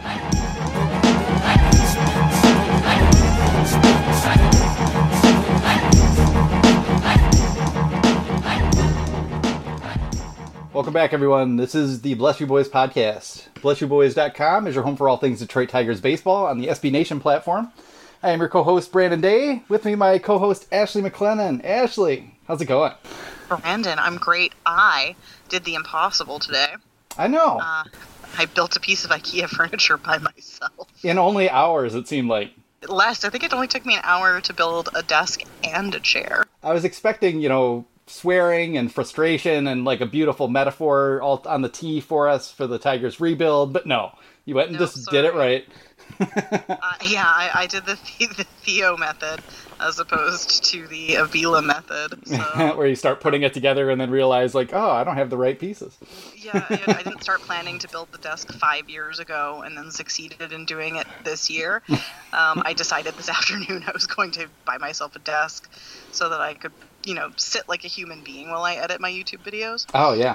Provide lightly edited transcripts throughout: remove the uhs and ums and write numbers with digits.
Welcome back, everyone. This is the Bless You Boys podcast. BlessYouBoys.com is your home for all things Detroit Tigers baseball on the SB Nation platform. I am your co-host, Brandon Day. With me, my co-host, Ashley McLennan. Ashley, how's it going? Brandon, I'm great. I did the impossible today. I know. I built a piece of IKEA furniture by myself. In only hours, it seemed like. Less. I think it only took me an hour to build a desk and a chair. I was expecting, swearing and frustration and like a beautiful metaphor all on the tee for us for the Tigers rebuild, but no. You went and did it right. I did the Theo method as opposed to the Avila method. So. Where you start putting it together and then realize, I don't have the right pieces. Yeah, I didn't start planning to build the desk 5 years ago and then succeeded in doing it this year. I decided this afternoon I was going to buy myself a desk so that I could, sit like a human being while I edit my YouTube videos. Oh, yeah.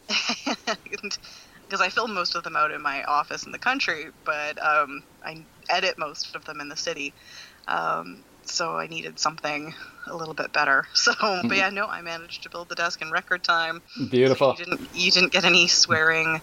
Because I film most of them out in my office in the country, but I edit most of them in the city. So I needed something a little bit better. So, but yeah, no, I managed to build the desk in record time. Beautiful. So you didn't get any swearing.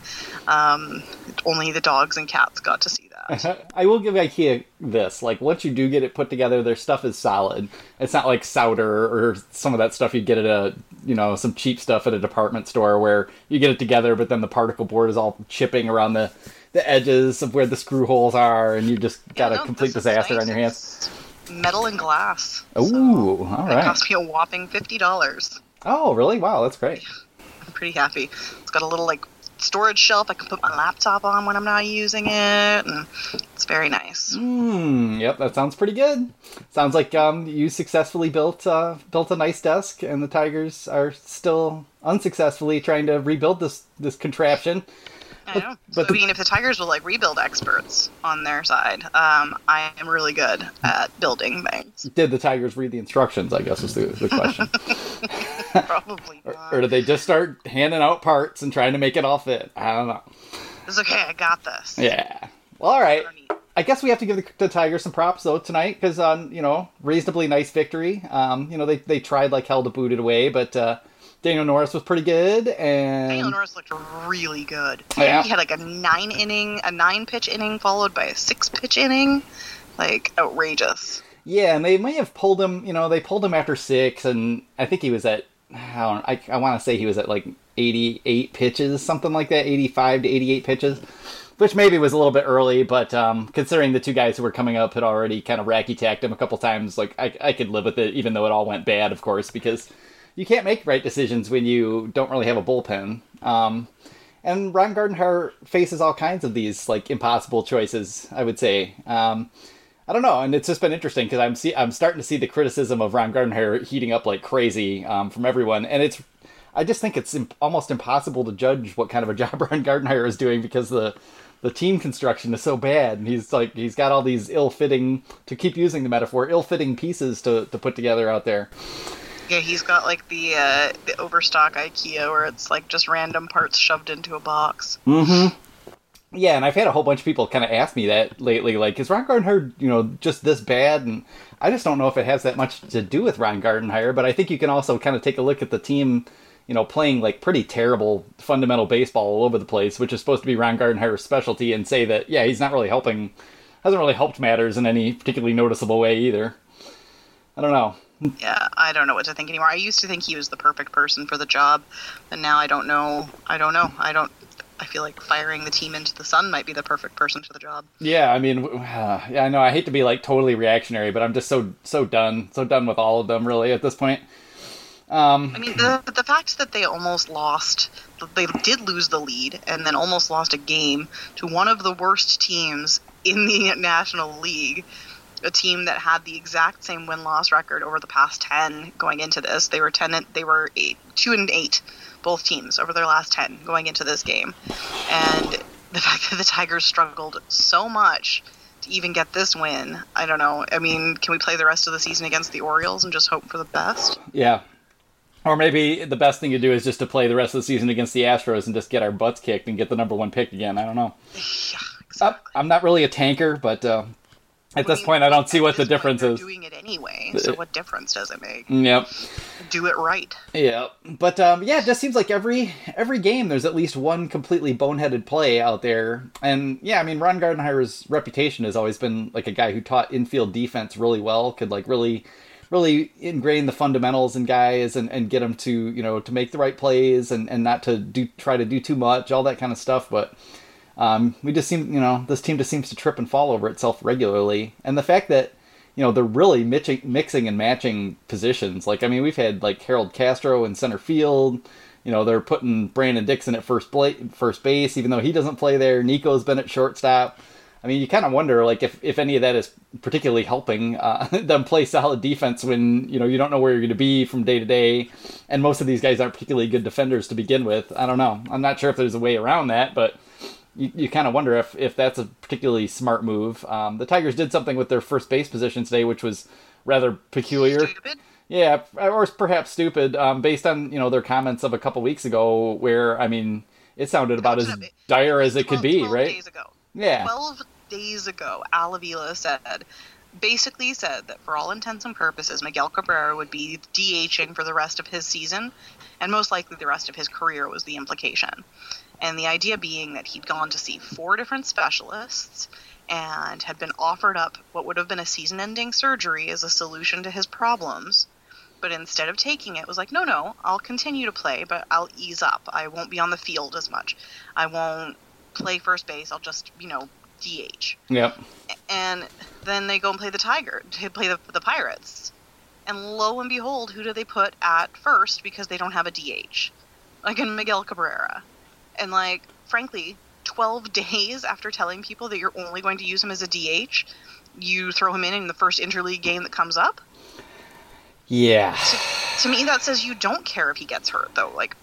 Only the dogs and cats got to see that. I will give IKEA this. Once you do get it put together, their stuff is solid. It's not like Souter or some of that stuff you'd get at some cheap stuff at a department store where you get it together, but then the particle board is all chipping around the edges of where the screw holes are, and you just got a complete disaster on your hands. Metal and glass. Ooh, so all right. It cost me a whopping $50. Oh, really? Wow, that's great. I'm pretty happy. It's got a little storage shelf I can put my laptop on when I'm not using it, and it's very nice. Yep, that sounds pretty good. Sounds like you successfully built a nice desk, and the Tigers are still unsuccessfully trying to rebuild this contraption. I know. If the Tigers were rebuild experts on their side, I am really good at building things. Did the Tigers read the instructions, I guess is the question. Probably not. Or did they just start handing out parts and trying to make it all fit? I don't know. It's okay, I got this. Yeah. Well, all right. I guess we have to give the Tigers some props, though, tonight, because, reasonably nice victory. They tried like hell to boot it away, but Daniel Norris was pretty good, and Daniel Norris looked really good. Yeah. He had a 9-pitch inning followed by a 6-pitch inning. Outrageous. Yeah, and they may have pulled him, they pulled him after 6, and I think he was at, I want to say he was at 88 pitches, something like that, 85 to 88 pitches, which maybe was a little bit early, but considering the two guys who were coming up had already kind of racky-tacked him a couple times, I could live with it, even though it all went bad, of course, because you can't make right decisions when you don't really have a bullpen. And Ron Gardenhire faces all kinds of these impossible choices, I would say. I don't know, and it's just been interesting because I'm starting to see the criticism of Ron Gardenhire heating up like crazy from everyone, and I just think it's almost impossible to judge what kind of a job Ron Gardenhire is doing because the team construction is so bad, and he's got all these ill-fitting, to keep using the metaphor, ill-fitting pieces to put together out there. Yeah, he's got the overstock IKEA where it's just random parts shoved into a box. Mm-hmm. Yeah, and I've had a whole bunch of people kind of ask me that lately, is Ron Gardenhire, just this bad? And I just don't know if it has that much to do with Ron Gardenhire, but I think you can also kind of take a look at the team, playing pretty terrible fundamental baseball all over the place, which is supposed to be Ron Gardenhire's specialty, and say that, yeah, he's not really hasn't really helped matters in any particularly noticeable way either. I don't know. Yeah, I don't know what to think anymore. I used to think he was the perfect person for the job, and now I don't know. I feel like firing the team into the sun might be the perfect person for the job. Yeah, I mean, I know I hate to be totally reactionary, but I'm just so done with all of them really at this point. I mean, the fact that they did lose the lead and then almost lost a game to one of the worst teams in the National League, a team that had the exact same win-loss record over the past 10 going into this. They were 2-8, both teams, over their last 10 going into this game. And the fact that the Tigers struggled so much to even get this win, I don't know. I mean, can we play the rest of the season against the Orioles and just hope for the best? Yeah. Or maybe the best thing to do is just to play the rest of the season against the Astros and just get our butts kicked and get the number 1 pick again. I don't know. Yeah, I'm not really a tanker, but at this point, I don't see what the difference is. Doing it anyway, so what difference does it make? Yep. Do it right. Yeah, but it just seems like every game there's at least one completely boneheaded play out there. And yeah, I mean, Ron Gardenhire's reputation has always been like a guy who taught infield defense really well, could like really ingrain the fundamentals in guys and get them to, to make the right plays and not to try to do too much, all that kind of stuff. But we just seem, this team just seems to trip and fall over itself regularly. And the fact that, they're really mixing and matching positions. Like, I mean, we've had like Harold Castro in center field. They're putting Brandon Dixon at first base, even though he doesn't play there. Nico's been at shortstop. I mean, you kind of wonder, like, if any of that is particularly helping them play solid defense when, you don't know where you're going to be from day to day. And most of these guys aren't particularly good defenders to begin with. I don't know. I'm not sure if there's a way around that, but you kind of wonder if that's a particularly smart move. The Tigers did something with their first base position today, which was rather peculiar. Stupid? Yeah, or perhaps stupid, based on, their comments of a couple weeks ago where, I mean, it sounded about as dire as it could be, 12 right? Days ago. Yeah. 12 days ago, Al Avila basically said that for all intents and purposes, Miguel Cabrera would be DHing for the rest of his season, and most likely the rest of his career was the implication. And the idea being that he'd gone to see 4 different specialists and had been offered up what would have been a season-ending surgery as a solution to his problems, but instead of taking it, was like, no, I'll continue to play, but I'll ease up. I won't be on the field as much. I won't play first base. I'll just, DH. Yep. And then they go and play the Pirates. And lo and behold, who do they put at first because they don't have a DH? Like in Miguel Cabrera. And like, frankly, 12 days after telling people that you're only going to use him as a DH, you throw him in the first interleague game that comes up? Yeah. To me, that says you don't care if he gets hurt, though. Like,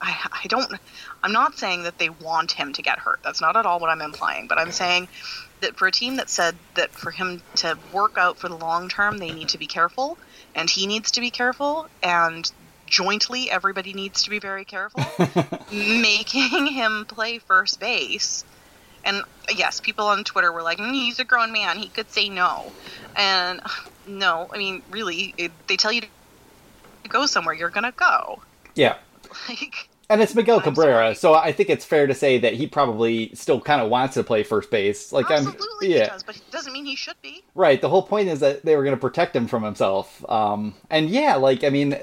I'm not saying that they want him to get hurt. That's not at all what I'm implying. But I'm saying that for a team that said that for him to work out for the long term, they need to be careful, and he needs to be careful, and jointly everybody needs to be very careful, making him play first base. And yes, people on Twitter were like, he's a grown man, he could say no. And no, I mean, really, they tell you to go somewhere, you're gonna go. Yeah. Like, and it's Miguel Cabrera, so I think it's fair to say that he probably still kind of wants to play first base. Like, absolutely, he does, but it doesn't mean he should be. Right. The whole point is that they were going to protect him from himself. And yeah, like, I mean,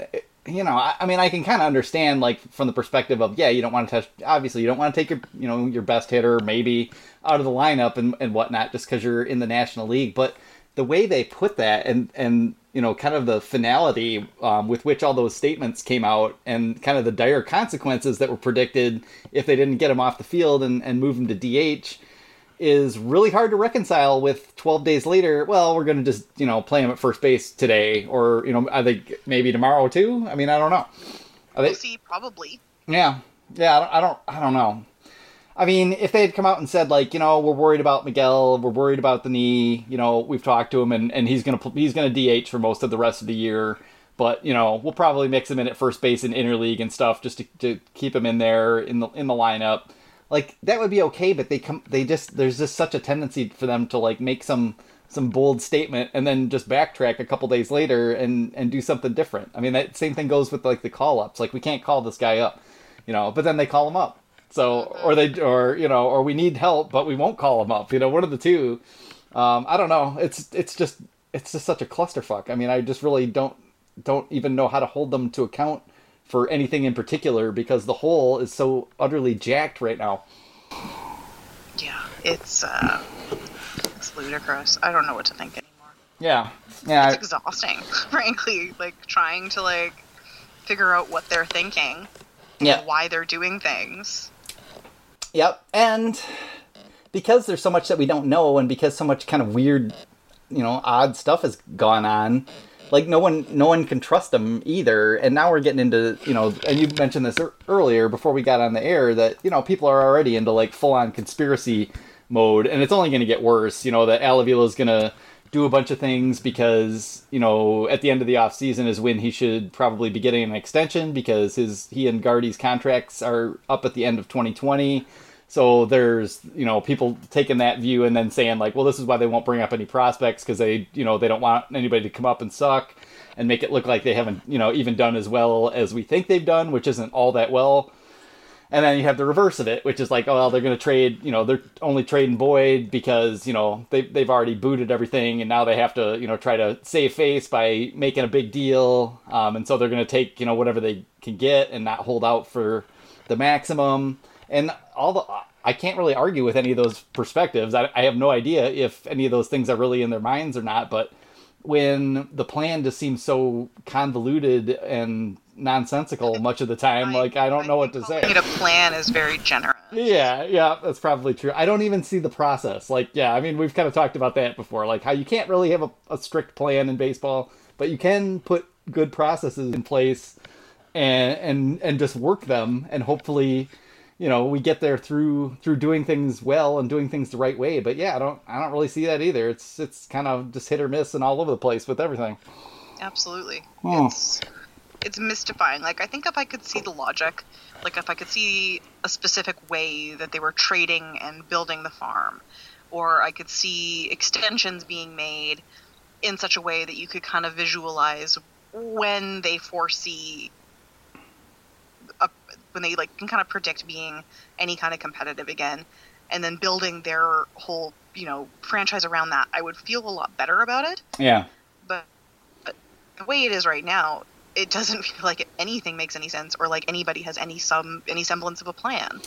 I can kind of understand, like, from the perspective of, yeah, you don't want to touch. Obviously, you don't want to take your, your best hitter maybe out of the lineup and whatnot just because you're in the National League. But the way they put that and kind of the finality with which all those statements came out and kind of the dire consequences that were predicted if they didn't get him off the field and move him to DH is really hard to reconcile with 12 days later. Well, we're going to just, play him at first base today or, I think maybe tomorrow too. I mean, I don't know. We'll see, probably. Yeah. Yeah. I don't know. I mean, if they had come out and said, like, we're worried about Miguel, we're worried about the knee, we've talked to him, and he's gonna DH for most of the rest of the year, but we'll probably mix him in at first base in interleague and stuff just to keep him in there in the lineup. Like, that would be okay, but there's just such a tendency for them to like make some bold statement and then just backtrack a couple days later and do something different. I mean, that same thing goes with like the call ups. Like, we can't call this guy up, but then they call him up. So, or we need help, but we won't call him up. One of the two. I don't know. It's just such a clusterfuck. I mean, I just really don't even know how to hold them to account for anything in particular because the whole is so utterly jacked right now. Yeah, it's ludicrous. I don't know what to think anymore. Yeah. It's exhausting, frankly. Like, trying to like figure out what they're thinking. Yeah. And why they're doing things. Yep, and because there's so much that we don't know, and because so much kind of weird, odd stuff has gone on, like no one can trust them either. And now we're getting into, and you mentioned this earlier before we got on the air that people are already into like full on conspiracy mode, and it's only going to get worse. That Al Avila is going to do a bunch of things because, at the end of the off season is when he should probably be getting an extension because he and Gardy's contracts are up at the end of 2020. So there's, people taking that view and then saying like, well, this is why they won't bring up any prospects because they don't want anybody to come up and suck and make it look like they haven't, even done as well as we think they've done, which isn't all that well. And then you have the reverse of it, which is like, oh, well, they're going to trade, they're only trading Boyd because, they've already booted everything and now they have to, try to save face by making a big deal. And so they're going to take, whatever they can get and not hold out for the maximum. And I can't really argue with any of those perspectives. I have no idea if any of those things are really in their minds or not. But when the plan just seems so convoluted and nonsensical much of the time, like I don't know what to say. A plan is very generous. Yeah, that's probably true. I don't even see the process. Like, yeah, I mean, we've kind of talked about that before, like how you can't really have a strict plan in baseball, but you can put good processes in place and just work them, and hopefully, we get there through doing things well and doing things the right way. But yeah, I don't really see that either. It's kind of just hit or miss and all over the place with everything. Absolutely. It's mystifying. Like, I think if I could see the logic, like if I could see a specific way that they were trading and building the farm, or I could see extensions being made in such a way that you could kind of visualize when they foresee when they like can kind of predict being any kind of competitive again, and then building their whole franchise around that, I would feel a lot better about it. Yeah. But the way it is right now, it doesn't feel like anything makes any sense, or like anybody has any semblance of a plan.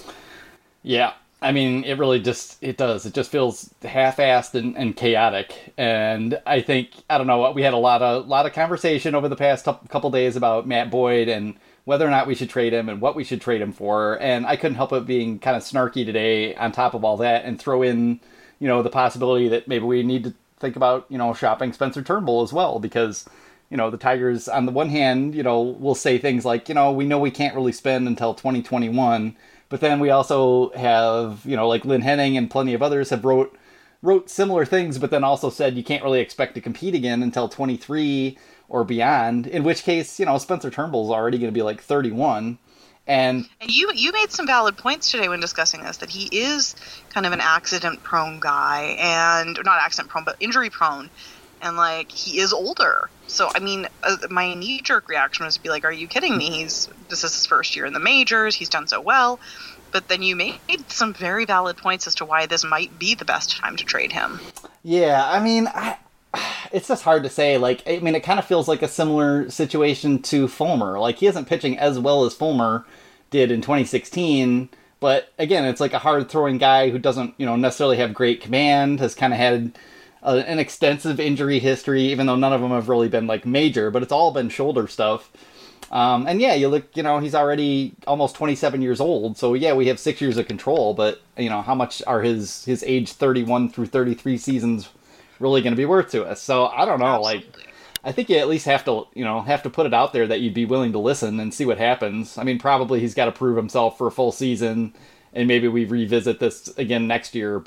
Yeah. I mean, it really just feels half-assed and chaotic. And I think, I don't know, we had a lot of conversation over the past couple days about Matt Boyd and whether or not we should trade him and what we should trade him for. And I couldn't help it being kind of snarky today on top of all that and throw in, the possibility that maybe we need to think about, shopping Spencer Turnbull as well, because, the Tigers, on the one hand, will say things like, we know we can't really spend until 2021. But then we also have, like Lynn Henning and plenty of others have wrote similar things, but then also said you can't really expect to compete again until 23 or beyond, in which case, Spencer Turnbull's already going to be like 31. And you made some valid points today when discussing this, that he is kind of an accident-prone guy, and not accident-prone, but injury-prone. And, like, he is older. So, I mean, my knee-jerk reaction was to be like, are you kidding me? This is his first year in the majors. He's done so well. But then you made some very valid points as to why this might be the best time to trade him. Yeah, I mean, it's just hard to say. Like, I mean, it kind of feels like a similar situation to Fulmer. Like, he isn't pitching as well as Fulmer did in 2016. But, again, it's like a hard-throwing guy who doesn't, necessarily have great command, has kind of had an extensive injury history, even though none of them have really been like major, but it's all been shoulder stuff. And yeah, you look, he's already almost 27 years old. So yeah, we have 6 years of control, but how much are his age 31 through 33 seasons really going to be worth to us? So I don't know. Absolutely. Like, I think you at least have to put it out there that you'd be willing to listen and see what happens. I mean, probably he's got to prove himself for a full season, and maybe we revisit this again next year.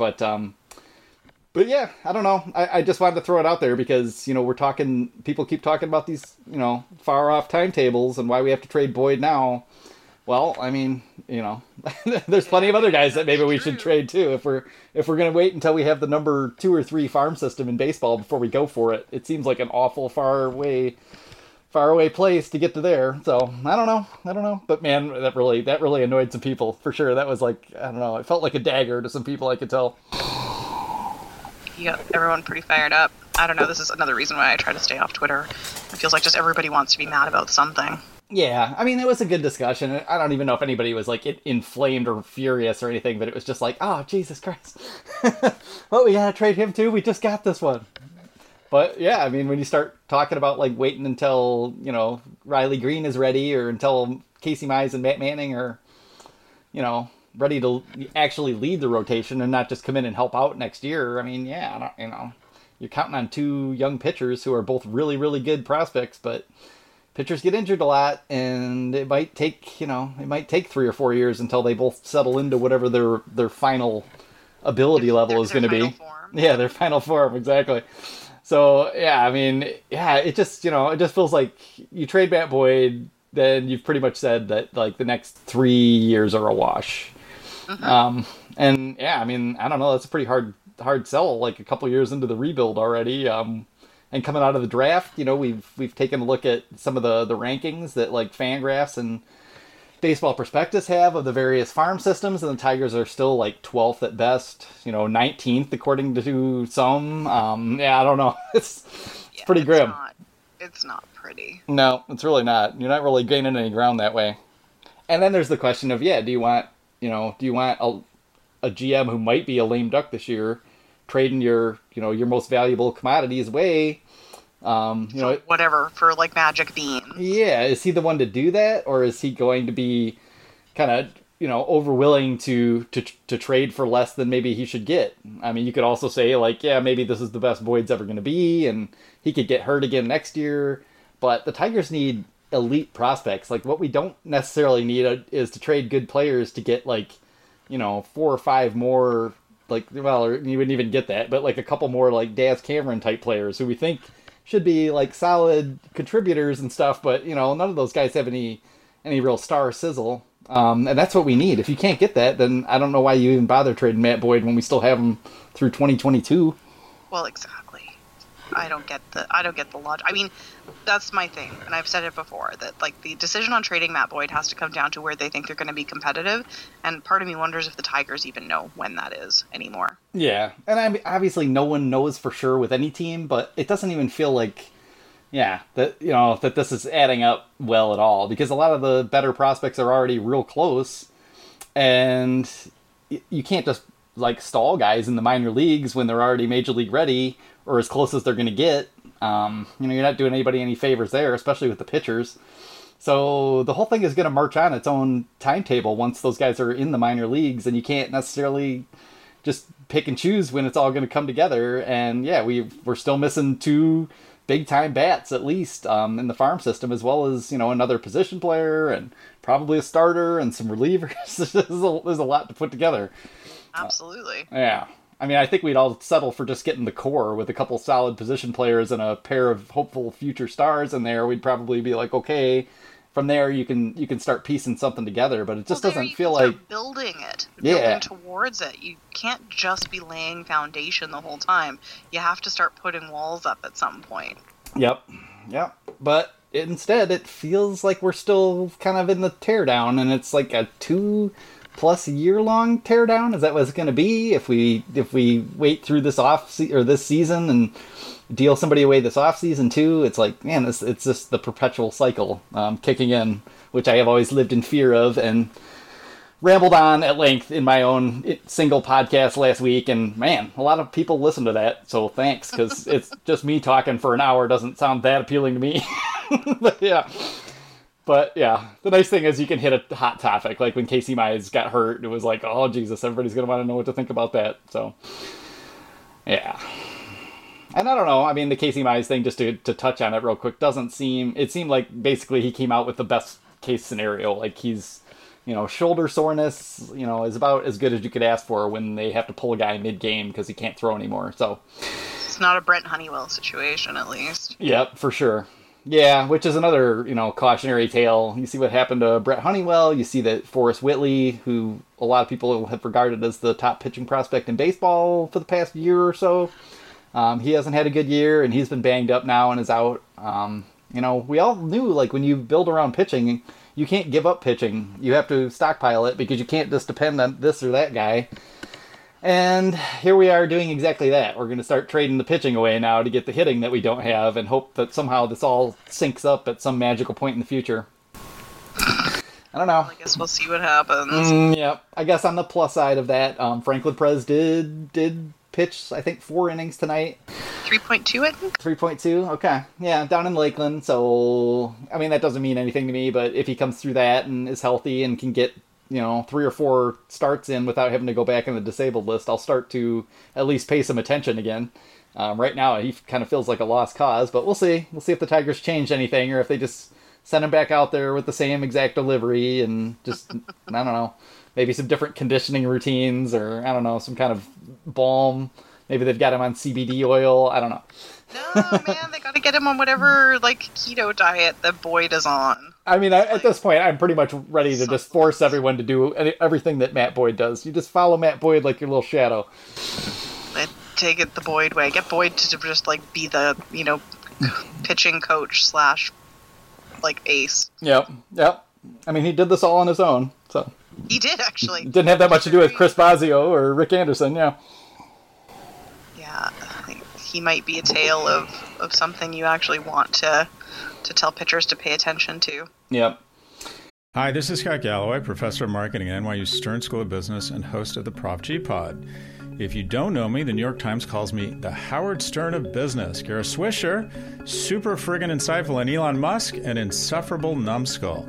But yeah, I don't know. I just wanted to throw it out there because, people keep talking about these, far off timetables and why we have to trade Boyd now. Well, I mean, there's plenty of other guys that maybe we should trade too. If we're going to wait until we have the number 2 or 3 farm system in baseball before we go for it, it seems like an awful far away place to get to there. So I don't know. But man, that really annoyed some people for sure. That was like, I don't know. It felt like a dagger to some people, I could tell. You got everyone pretty fired up. I don't know, this is another reason why I try to stay off Twitter. It feels like just everybody wants to be mad about something. Yeah, I mean, it was a good discussion. I don't even know if anybody was, like, inflamed or furious or anything, but it was just like, oh, Jesus Christ. Well, we gotta trade him too? We just got this one. But, yeah, I mean, when you start talking about, like, waiting until, Riley Green is ready, or until Casey Mize and Matt Manning are, ready to actually lead the rotation and not just come in and help out next year. I mean, yeah, you're counting on 2 young pitchers who are both really, really good prospects, but pitchers get injured a lot, and it might take 3 or 4 years until they both settle into whatever their final ability level is going to be. Form. Yeah, their final form, exactly. So, yeah, I mean, yeah, it just feels like you trade Matt Boyd, then you've pretty much said that, like, the next 3 years are a wash. And yeah, I mean, I don't know. That's a pretty hard sell. Like a couple years into the rebuild already. And coming out of the draft, we've taken a look at some of the rankings that like Fangraphs and Baseball Prospectus have of the various farm systems, and the Tigers are still like 12th at best, 19th according to some. Yeah, I don't know. It's pretty grim. It's not pretty. No, it's really not. You're not really gaining any ground that way. And then there's the question of, do you want a GM who might be a lame duck this year, trading your most valuable commodities away? Whatever, for like Magic Beans. Yeah, is he the one to do that, or is he going to be kind of over willing to trade for less than maybe he should get? I mean, you could also say like, yeah, maybe this is the best Boyd's ever going to be, and he could get hurt again next year. But the Tigers need elite prospects. Like, what we don't necessarily need is to trade good players to get like 4 or 5 more. Like, well, you wouldn't even get that, but like a couple more like Daz Cameron type players who we think should be like solid contributors and stuff, but none of those guys have any real star sizzle, and that's what we need. If you can't get that, then I don't know why you even bother trading Matt Boyd when we still have him through 2022. Well, exactly. I don't get the logic. I mean, that's my thing, and I've said it before, that like the decision on trading Matt Boyd has to come down to where they think they're going to be competitive, and part of me wonders if the Tigers even know when that is anymore. Yeah, and I mean, obviously no one knows for sure with any team, but it doesn't even feel like, that this is adding up well at all, because a lot of the better prospects are already real close, and you can't just like stall guys in the minor leagues when they're already major league ready or as close as they're going to get. You're not doing anybody any favors there, especially with the pitchers. So the whole thing is going to march on its own timetable once those guys are in the minor leagues, and you can't necessarily just pick and choose when it's all going to come together. And yeah, we're still missing 2 big time bats at least in the farm system, as well as another position player and probably a starter and some relievers. There's a lot to put together. Absolutely. Yeah. I mean, I think we'd all settle for just getting the core with a couple solid position players and a pair of hopeful future stars in there. We'd probably be like, okay, from there you can start piecing something together. But it just doesn't feel like building it, building towards it. You can't just be laying foundation the whole time. You have to start putting walls up at some point. Yep. But instead, it feels like we're still kind of in the teardown, and it's like a 2+ year-long teardown. Is that what it's going to be if we wait through this this season and deal somebody away this off season too? It's like, man, it's just the perpetual cycle kicking in, which I have always lived in fear of and rambled on at length in my own single podcast last week. And man, a lot of people listen to that, so thanks, because it's just me talking for an hour doesn't sound that appealing to me. But yeah, the nice thing is you can hit a hot topic. Like when Casey Mize got hurt, it was like, oh Jesus, everybody's going to want to know what to think about that. So, yeah. And I don't know, I mean, the Casey Mize thing, just to touch on it real quick, it seemed like basically he came out with the best case scenario. Like he's, shoulder soreness, is about as good as you could ask for when they have to pull a guy mid-game because he can't throw anymore. So it's not a Brent Honeywell situation, at least. Yep, for sure. Yeah, which is another, cautionary tale. You see what happened to Brett Honeywell. You see that Forrest Whitley, who a lot of people have regarded as the top pitching prospect in baseball for the past year or so, he hasn't had a good year, and he's been banged up now and is out. We all knew, like, when you build around pitching, you can't give up pitching. You have to stockpile it because you can't just depend on this or that guy. And here we are doing exactly that. We're going to start trading the pitching away now to get the hitting that we don't have and hope that somehow this all syncs up at some magical point in the future. I don't know. I guess we'll see what happens. Yeah. I guess on the plus side of that, Franklin Perez did pitch, I think, 4 innings tonight. 3.2, I think? 3.2? Okay. Yeah, down in Lakeland. So, I mean, that doesn't mean anything to me, but if he comes through that and is healthy and can get 3 or 4 starts in without having to go back in the disabled list, I'll start to at least pay some attention again. Right now, he kind of feels like a lost cause, but we'll see. We'll see if the Tigers change anything or if they just send him back out there with the same exact delivery and just, I don't know, maybe some different conditioning routines or, I don't know, some kind of balm, Maybe they've got him on CBD oil. I don't know. No, man, they got to get him on whatever like keto diet that Boyd is on. I mean, at this point, I'm pretty much ready to just force everyone to do everything that Matt Boyd does. You just follow Matt Boyd like your little shadow. Take it the Boyd way. Get Boyd to just like be the pitching coach / like ace. Yep. I mean, he did this all on his own, so he did actually. Didn't have that much to do with Chris Bosio or Rick Anderson. Yeah. Yeah, I think he might be a tale of something you actually want to tell pitchers to pay attention to. Yep. Hi, this is Scott Galloway, professor of marketing at NYU Stern School of Business and host of the Prop G Pod. If you don't know me, the New York Times calls me the Howard Stern of business. Kara Swisher, super friggin' insightful, and Elon Musk, an insufferable numbskull.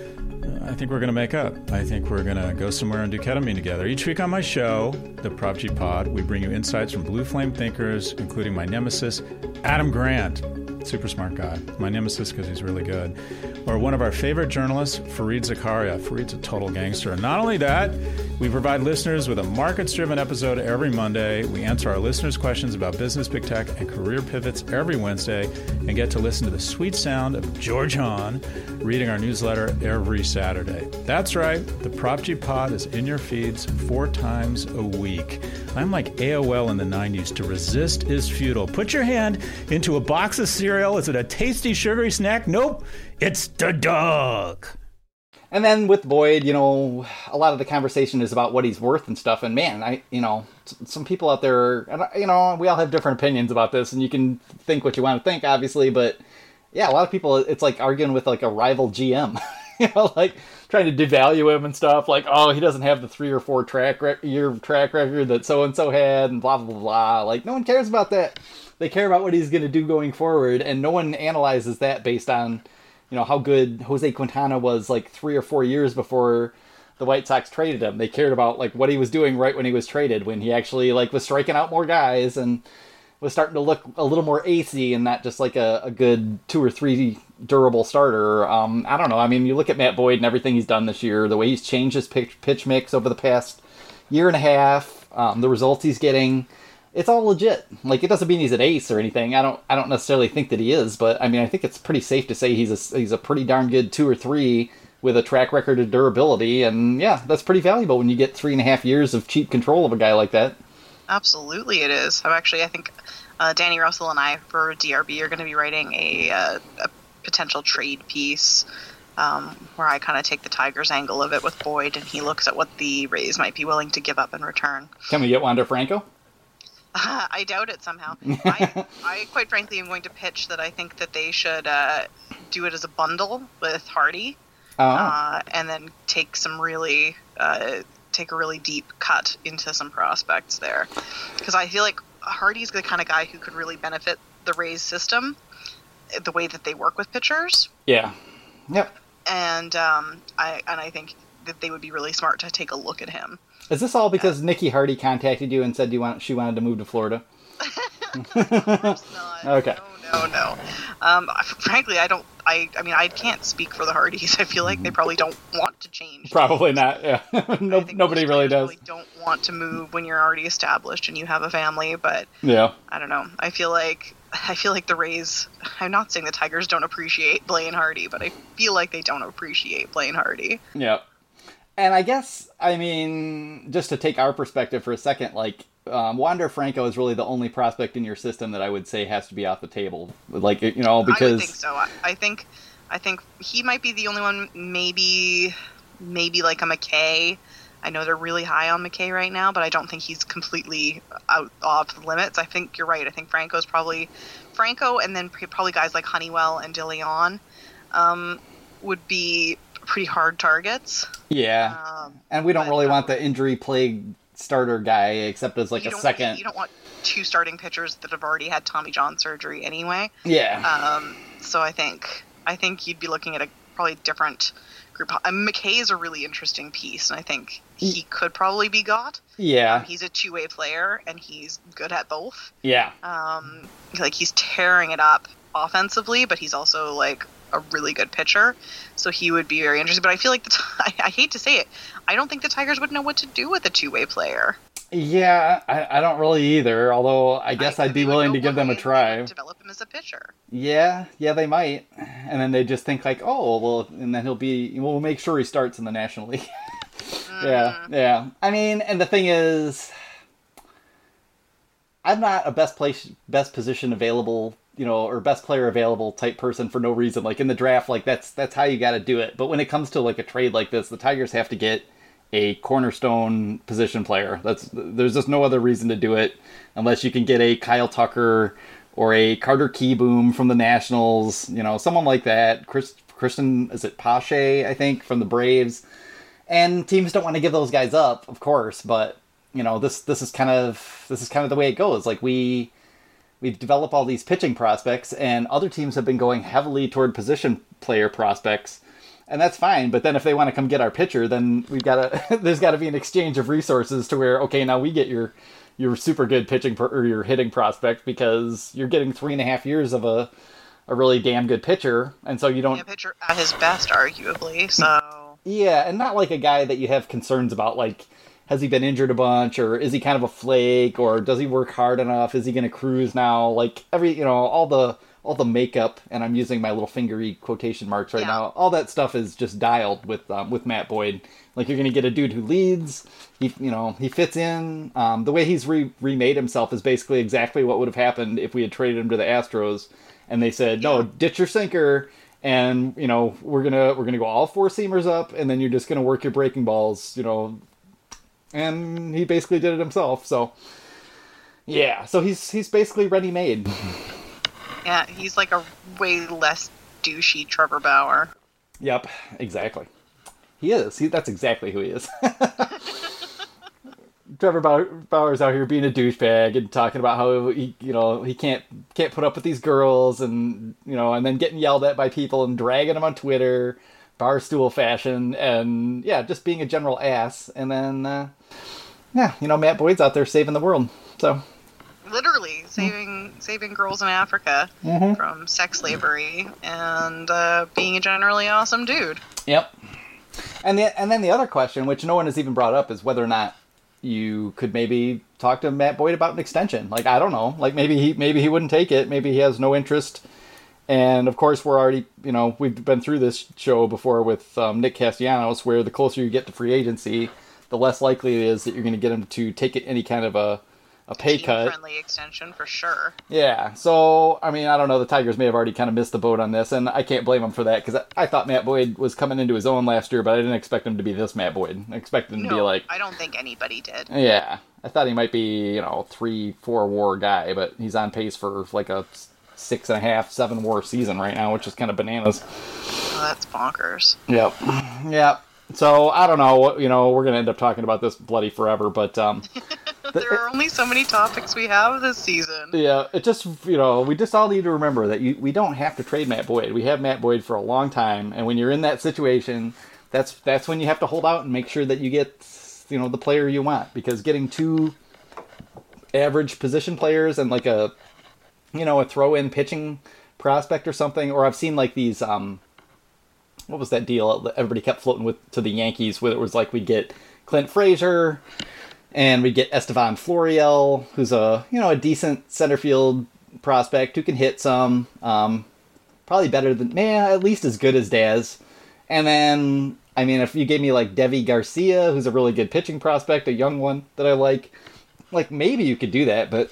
I think we're going to make up. I think we're going to go somewhere and do ketamine together. Each week on my show, the Prop G Pod, we bring you insights from blue flame thinkers, including my nemesis, Adam Grant. Super smart guy. My nemesis because he's really good. Or one of our favorite journalists, Fareed Zakaria. Fareed's a total gangster. And not only that, we provide listeners with a markets-driven episode every Monday. We answer our listeners' questions about business, big tech, and career pivots every Wednesday, and get to listen to the sweet sound of George Hahn reading our newsletter every Saturday. That's right. The Prop G Pod is in your feeds 4 times a week. I'm like AOL in the 90s. To resist is futile. Put your hand into a box of cereal. Is it a tasty, sugary snack? Nope. It's the dog. And then with Boyd, a lot of the conversation is about what he's worth and stuff. And man, some people out there, we all have different opinions about this, and you can think what you want to think, obviously. But yeah, a lot of people, it's like arguing with like a rival GM, like trying to devalue him and stuff. Like, oh, he doesn't have the 3 or 4 year track record that so and so had, and blah blah blah. Like, no one cares about that. They care about what he's going to do going forward, and no one analyzes that based on how good Jose Quintana was like 3 or 4 years before the White Sox traded him. They cared about like what he was doing right when he was traded, when he actually like was striking out more guys and was starting to look a little more acey and not just like a good 2 or 3 durable starter. I don't know. I mean, you look at Matt Boyd and everything he's done this year, the way he's changed his pitch mix over the past year and a half, the results he's getting. It's all legit. Like, it doesn't mean he's an ace or anything. I don't necessarily think that he is, but I mean, I think it's pretty safe to say he's a pretty darn good 2 or 3 with a track record of durability, and yeah, that's pretty valuable when you get 3.5 years of cheap control of a guy like that. Absolutely, it is. I think Danny Russell and I for DRB are going to be writing a potential trade piece where I kind of take the Tigers angle of it with Boyd, and he looks at what the Rays might be willing to give up in return. Can we get Wander Franco? I doubt it somehow. I quite frankly am going to pitch that I think that they should do it as a bundle with Hardy, and then take a really deep cut into some prospects there, because I feel like Hardy's the kind of guy who could really benefit the Rays system, the way that they work with pitchers. Yeah. Yep. And I think that they would be really smart to take a look at him. Is this all because Nikki Hardy contacted you and said she wanted to move to Florida? Of course not. Okay. No. Frankly, I can't speak for the Hardys. I feel like they probably don't want to change. Probably not. Yeah. Nobody really does. Really don't want to move when you're already established and you have a family. But yeah, I don't know. I feel like the Rays. I'm not saying the Tigers don't appreciate Blaine Hardy, but I feel like they don't appreciate Blaine Hardy. Yeah. And I guess, I mean, just to take our perspective for a second, like, Wander Franco is really the only prospect in your system that I would say has to be off the table. Like, because... I would think so. I think he might be the only one, maybe like a McKay. I know they're really high on McKay right now, but I don't think he's completely out off the limits. I think you're right. I think Franco, and then probably guys like Honeywell and DeLeon would be pretty hard targets. Yeah. And we don't really want the injury-plagued starter guy, except as like a second. You don't want 2 starting pitchers that have already had Tommy John surgery anyway. Yeah. So I think you'd be looking at a probably different group. McKay is a really interesting piece, and I think he could probably be got. Yeah. He's a 2-way player, and he's good at both. Yeah. Like, he's tearing it up offensively, but he's also like a really good pitcher, so he would be very interesting. But I feel like I hate to say it, I don't think the Tigers would know what to do with a 2-way player. Yeah, I don't really either. Although I guess I'd be They would willing go to give one them a way, and they would try. develop him as a pitcher. Yeah, they might. And then they just think like, oh, well, and then we'll make sure he starts in the National League. Yeah. I mean, and the thing is, I'm not a best position available, or best player available type person for no reason. Like in the draft, like that's how you got to do it. But when it comes to like a trade like this, the Tigers have to get a cornerstone position player. There's just no other reason to do it unless you can get a Kyle Tucker or a Carter Keyboom from the Nationals, someone like that. Christian, is it Pache, I think, from the Braves. And teams don't want to give those guys up, of course, but this is kind of the way it goes. Like we've developed all these pitching prospects, and other teams have been going heavily toward position player prospects, and that's fine. But then if they want to come get our pitcher, then there's got to be an exchange of resources to where, okay, now we get your super good pitching or your hitting prospect because you're getting 3.5 years of a really damn good pitcher, and so you don't. A pitcher at his best, arguably. So yeah, and not like a guy that you have concerns about, like, has he been injured a bunch, or is he kind of a flake, or does he work hard enough? Is he going to cruise now? Like all the makeup, and I'm using my little fingery quotation marks right now. All that stuff is just dialed with Matt Boyd. Like you're going to get a dude who leads. He fits in. The way he's remade himself is basically exactly what would have happened if we had traded him to the Astros, and they said, no, ditch your sinker. And we're gonna go all four seamers up, and then you're just gonna work your breaking balls, And he basically did it himself. So yeah, so he's basically ready made. Yeah, he's like a way less douchey Trevor Bauer. Yep, exactly. He is. That's exactly who he is. Trevor Bauer's out here being a douchebag and talking about how he can't put up with these girls, and and then getting yelled at by people and dragging them on Twitter, barstool fashion, and just being a general ass. And then Matt Boyd's out there saving the world. So literally saving girls in Africa from sex slavery and being a generally awesome dude. Yep. And then the other question, which no one has even brought up, is whether or not you could maybe talk to Matt Boyd about an extension. Like, I don't know. Like, maybe he wouldn't take it. Maybe he has no interest. And, of course, we're already, we've been through this show before with Nick Castellanos, where the closer you get to free agency, the less likely it is that you're going to get him to take any kind of a pay cut. Team-friendly extension, for sure. Yeah. So, I mean, I don't know. The Tigers may have already kind of missed the boat on this, and I can't blame them for that, because I thought Matt Boyd was coming into his own last year, but I didn't expect him to be this Matt Boyd. I expected him to be like... I don't think anybody did. Yeah. I thought he might be, 3-4 WAR guy, but he's on pace for like a 6.5, 7 WAR season right now, which is kind of bananas. Oh, that's bonkers. Yep. Yep. So, I don't know. We're going to end up talking about this bloody forever, but... There are only so many topics we have this season. Yeah, it just, we just all need to remember that we don't have to trade Matt Boyd. We have Matt Boyd for a long time, and when you're in that situation, that's when you have to hold out and make sure that you get, the player you want. Because getting two average position players and like a throw-in pitching prospect or something, or I've seen like these, what was that deal that everybody kept floating with to the Yankees, where it was like we'd get Clint Frazier, and we get Estevan Florial, who's a decent center field prospect who can hit some, probably better than, at least as good as Daz. And then, I mean, if you gave me like Devi Garcia, who's a really good pitching prospect, a young one that I like maybe you could do that. But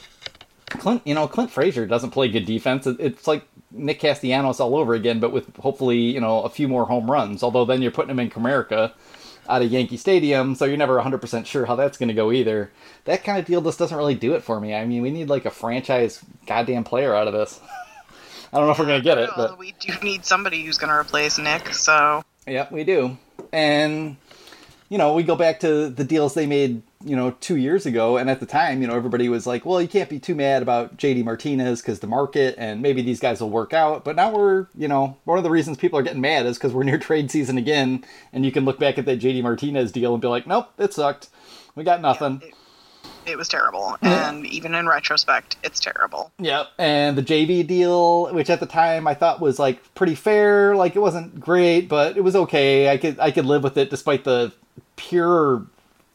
Clint Frazier doesn't play good defense. It's like Nick Castellanos all over again, but with hopefully a few more home runs. Although then you're putting him in Comerica out of Yankee Stadium, so you're never 100% sure how that's going to go either. That kind of deal just doesn't really do it for me. I mean, we need like a franchise goddamn player out of this. I don't know if we're going to get it, but we do need somebody who's going to replace Nick, so... Yep, we do. And, we go back to the deals they made, 2 years ago, and at the time, everybody was like, well, you can't be too mad about JD Martinez because the market, and maybe these guys will work out. But now we're, one of the reasons people are getting mad is because we're near trade season again, and you can look back at that JD Martinez deal and be like, nope, it sucked. We got nothing. Yeah, it was terrible, and even in retrospect, it's terrible. Yep, and the JV deal, which at the time I thought was like pretty fair, like it wasn't great, but it was okay. I could live with it despite the pure,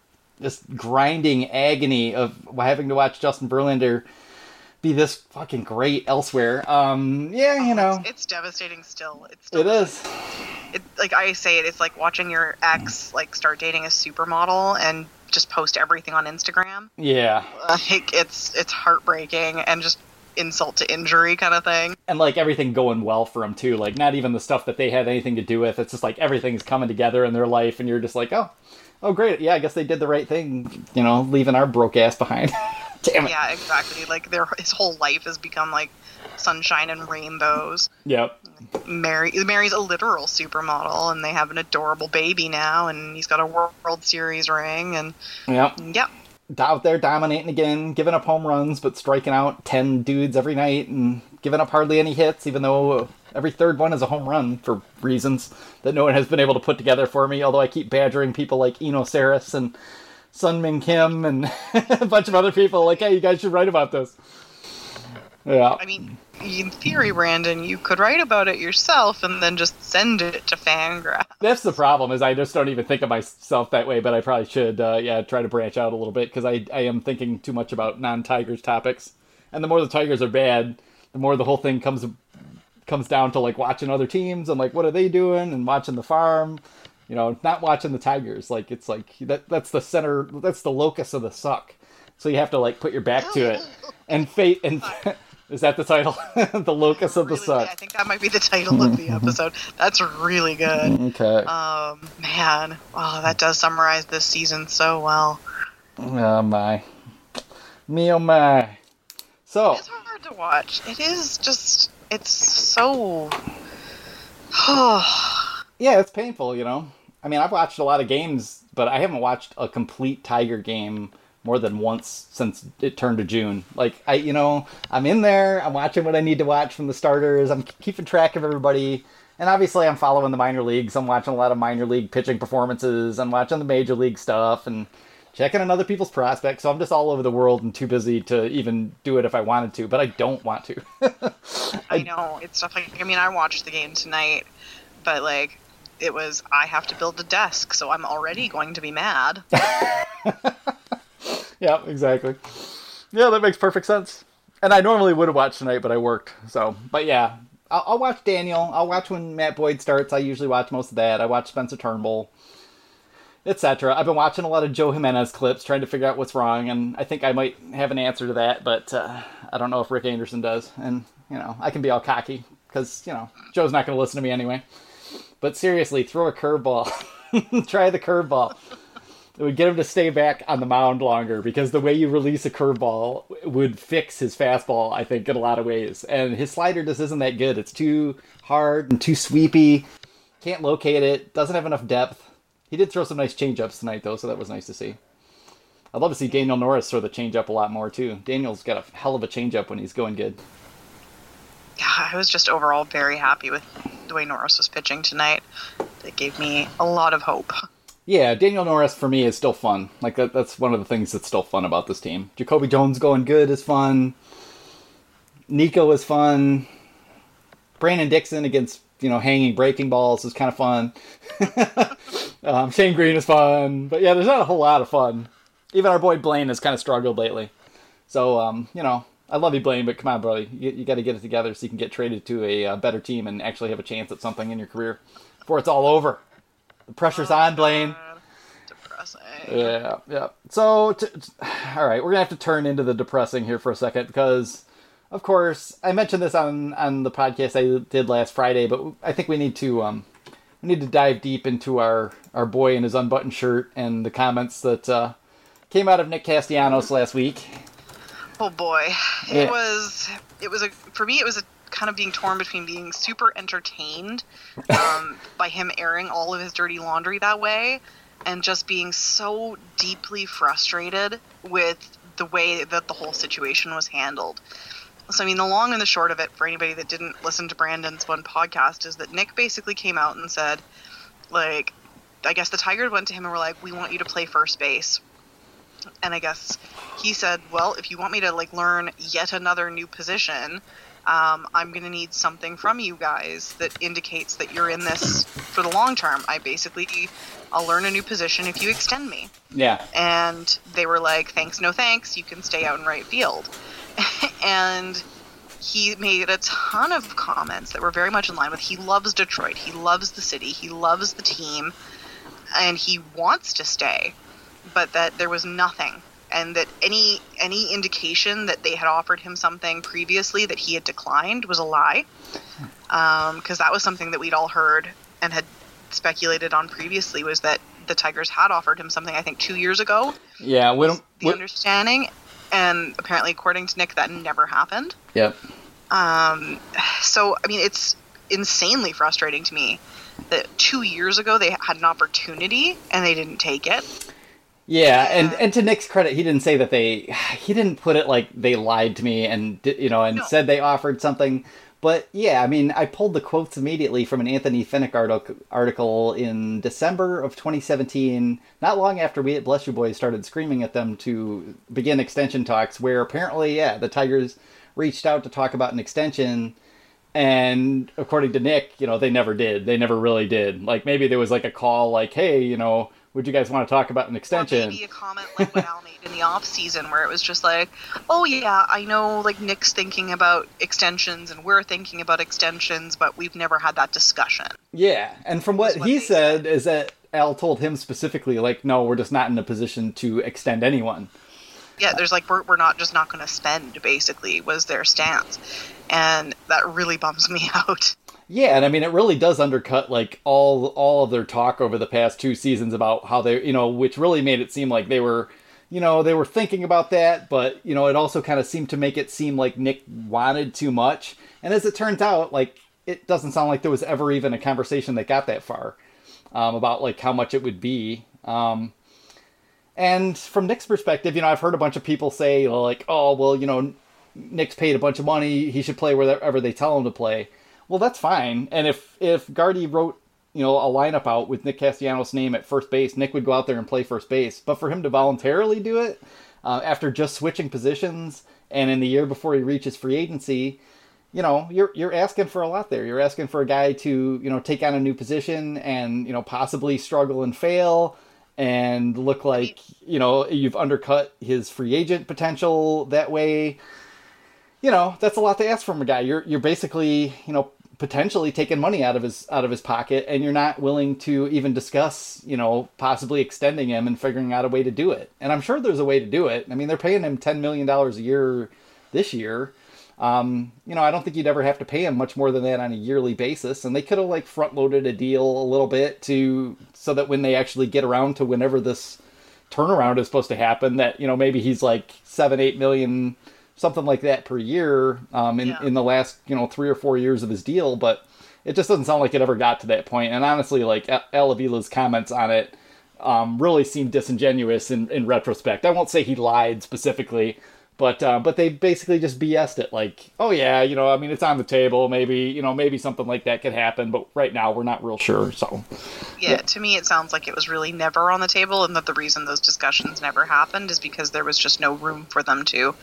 just grinding agony of having to watch Justin Verlander be this fucking great elsewhere. It's devastating still. It is. Like I say, it's like watching your ex like start dating a supermodel and just post everything on Instagram. Yeah. It's heartbreaking and just insult to injury kind of thing. And like everything going well for them too. Like not even the stuff that they had anything to do with. It's just like everything's coming together in their life, and you're just like, oh great, yeah, I guess they did the right thing. Leaving our broke ass behind. Damn it. Yeah, exactly. Like his whole life has become like sunshine and rainbows. Yep. Mary's a literal supermodel, and they have an adorable baby now, and he's got a World Series ring, and yep. Out there dominating again, giving up home runs, but striking out 10 dudes every night, and giving up hardly any hits, even though every third one is a home run for reasons that no one has been able to put together for me, although I keep badgering people like Eno Saris and Sun Min Kim and a bunch of other people like, hey, you guys should write about this. Yeah. I mean, in theory, Brandon, you could write about it yourself and then just send it to Fangraphs. That's the problem, is I just don't even think of myself that way, but I probably should, try to branch out a little bit, because I am thinking too much about non-Tigers topics. And the more the Tigers are bad, the more the whole thing comes down to, like, watching other teams and, like, what are they doing, and watching the farm, not watching the Tigers. Like, it's like, that's the center, that's the locus of the suck. So you have to, like, put your back to it. And fate, and... Is that the title? The locus of the suck. I think that might be the title of the episode. That's really good. Okay. Man. Oh, that does summarize this season so well. Oh, my. Me, oh, my. So. It's hard to watch. It is just, it's so... Yeah, it's painful, I mean, I've watched a lot of games, but I haven't watched a complete Tiger game more than once since it turned to June. Like, I'm in there, I'm watching what I need to watch from the starters, I'm keeping track of everybody, and obviously I'm following the minor leagues, I'm watching a lot of minor league pitching performances, I'm watching the major league stuff, and checking on other people's prospects, so I'm just all over the world and too busy to even do it if I wanted to, but I don't want to. I know, it's stuff like, I watched the game tonight, but like, it was, I have to build a desk, so I'm already going to be mad. Yeah, exactly. Yeah, that makes perfect sense. And I normally would have watched tonight, but I worked. So, but yeah, I'll watch Daniel. I'll watch when Matt Boyd starts. I usually watch most of that. I watch Spencer Turnbull, etc. I've been watching a lot of Joe Jimenez clips, trying to figure out what's wrong, and I think I might have an answer to that, but I don't know if Rick Anderson does. And, I can be all cocky, because, Joe's not going to listen to me anyway. But seriously, throw a curveball. Try the curveball. It would get him to stay back on the mound longer, because the way you release a curveball would fix his fastball, I think, in a lot of ways. And his slider just isn't that good. It's too hard and too sweepy. Can't locate it. Doesn't have enough depth. He did throw some nice changeups tonight, though, so that was nice to see. I'd love to see Daniel Norris throw the changeup a lot more, too. Daniel's got a hell of a changeup when he's going good. Yeah, I was just overall very happy with the way Norris was pitching tonight. It gave me a lot of hope. Yeah, Daniel Norris for me is still fun. Like that's one of the things that's still fun about this team. Jacoby Jones going good is fun. Nico is fun. Brandon Dixon against hanging breaking balls is kind of fun. Shane Green is fun, but yeah, there's not a whole lot of fun. Even our boy Blaine has kind of struggled lately. So I love you, Blaine, but come on, brother, you got to get it together so you can get traded to a better team and actually have a chance at something in your career before it's all over. The pressure's on, Blaine. Depressing. Yeah. So, all right, we're going to have to turn into the depressing here for a second because, of course, I mentioned this on the podcast I did last Friday, but I think we need to dive deep into our boy in his unbuttoned shirt and the comments that came out of Nick Castellanos last week. Oh boy, it was for me it was a kind of being torn between being super entertained by him airing all of his dirty laundry that way and just being so deeply frustrated with the way that the whole situation was handled. So, the long and the short of it, for anybody that didn't listen to Brandon's one podcast, is that Nick basically came out and said, like, I guess the Tigers went to him and were like, we want you to play first base. And I guess he said, well, if you want me to, learn yet another new position, I'm going to need something from you guys that indicates that you're in this for the long term. I basically I'll learn a new position if you extend me. Yeah. And they were like, thanks, no thanks, you can stay out in right field. And he made a ton of comments that were very much in line with, he loves Detroit, he loves the city, he loves the team, and he wants to stay, but that there was nothing. And that any indication that they had offered him something previously that he had declined was a lie. Because that was something that we'd all heard and had speculated on previously, was that the Tigers had offered him something, I think, 2 years ago. Yeah, the understanding. And apparently, according to Nick, that never happened. Yep. So, I mean, it's insanely frustrating to me that 2 years ago they had an opportunity and they didn't take it. Yeah, and to Nick's credit, he didn't say that he didn't put it like they lied to me and said they offered something. But yeah, I mean, I pulled the quotes immediately from an Anthony Finnick article in December of 2017, not long after we at Bless You Boys started screaming at them to begin extension talks, where apparently, yeah, the Tigers reached out to talk about an extension, and according to Nick, they never did. They never really did. Like, maybe there was like a call like, hey, would you guys want to talk about an extension? Or maybe a comment like what Al made in the off season, where it was just like, oh yeah, I know like Nick's thinking about extensions and we're thinking about extensions, but we've never had that discussion. Yeah, and from what he said is that Al told him specifically, like, no, we're just not in a position to extend anyone. Yeah, there's like, we're not going to spend, basically, was their stance. And that really bums me out. Yeah, and I mean, it really does undercut, like, all of their talk over the past 2 seasons about how they, which really made it seem like they were, they were thinking about that, but, it also kind of seemed to make it seem like Nick wanted too much. And as it turns out, like, it doesn't sound like there was ever even a conversation that got that far about, like, how much it would be. And from Nick's perspective, I've heard a bunch of people say, like, oh, well, Nick's paid a bunch of money, he should play wherever they tell him to play. Well, that's fine. And if Gardy wrote, a lineup out with Nick Castellanos' name at first base, Nick would go out there and play first base. But for him to voluntarily do it after just switching positions and in the year before he reaches free agency, you're asking for a lot there. You're asking for a guy to, take on a new position and, possibly struggle and fail and look like, you've undercut his free agent potential that way. That's a lot to ask from a guy. You're basically, potentially taking money out of his pocket, and you're not willing to even discuss, possibly extending him and figuring out a way to do it. And I'm sure there's a way to do it. I mean, they're paying him $10 million a year this year. I don't think you'd ever have to pay him much more than that on a yearly basis. And they could have like front loaded a deal a little bit so that when they actually get around to whenever this turnaround is supposed to happen, that, maybe he's like 7-8 million, something like that per year in the last 3 or 4 years of his deal. But it just doesn't sound like it ever got to that point. And honestly, like Al Avila's comments on it really seem disingenuous in retrospect. I won't say he lied specifically, but they basically just BS'd it. Like, oh yeah, I mean, it's on the table. Maybe something like that could happen, but right now we're not real sure. So yeah, to me it sounds like it was really never on the table, and that the reason those discussions never happened is because there was just no room for them to.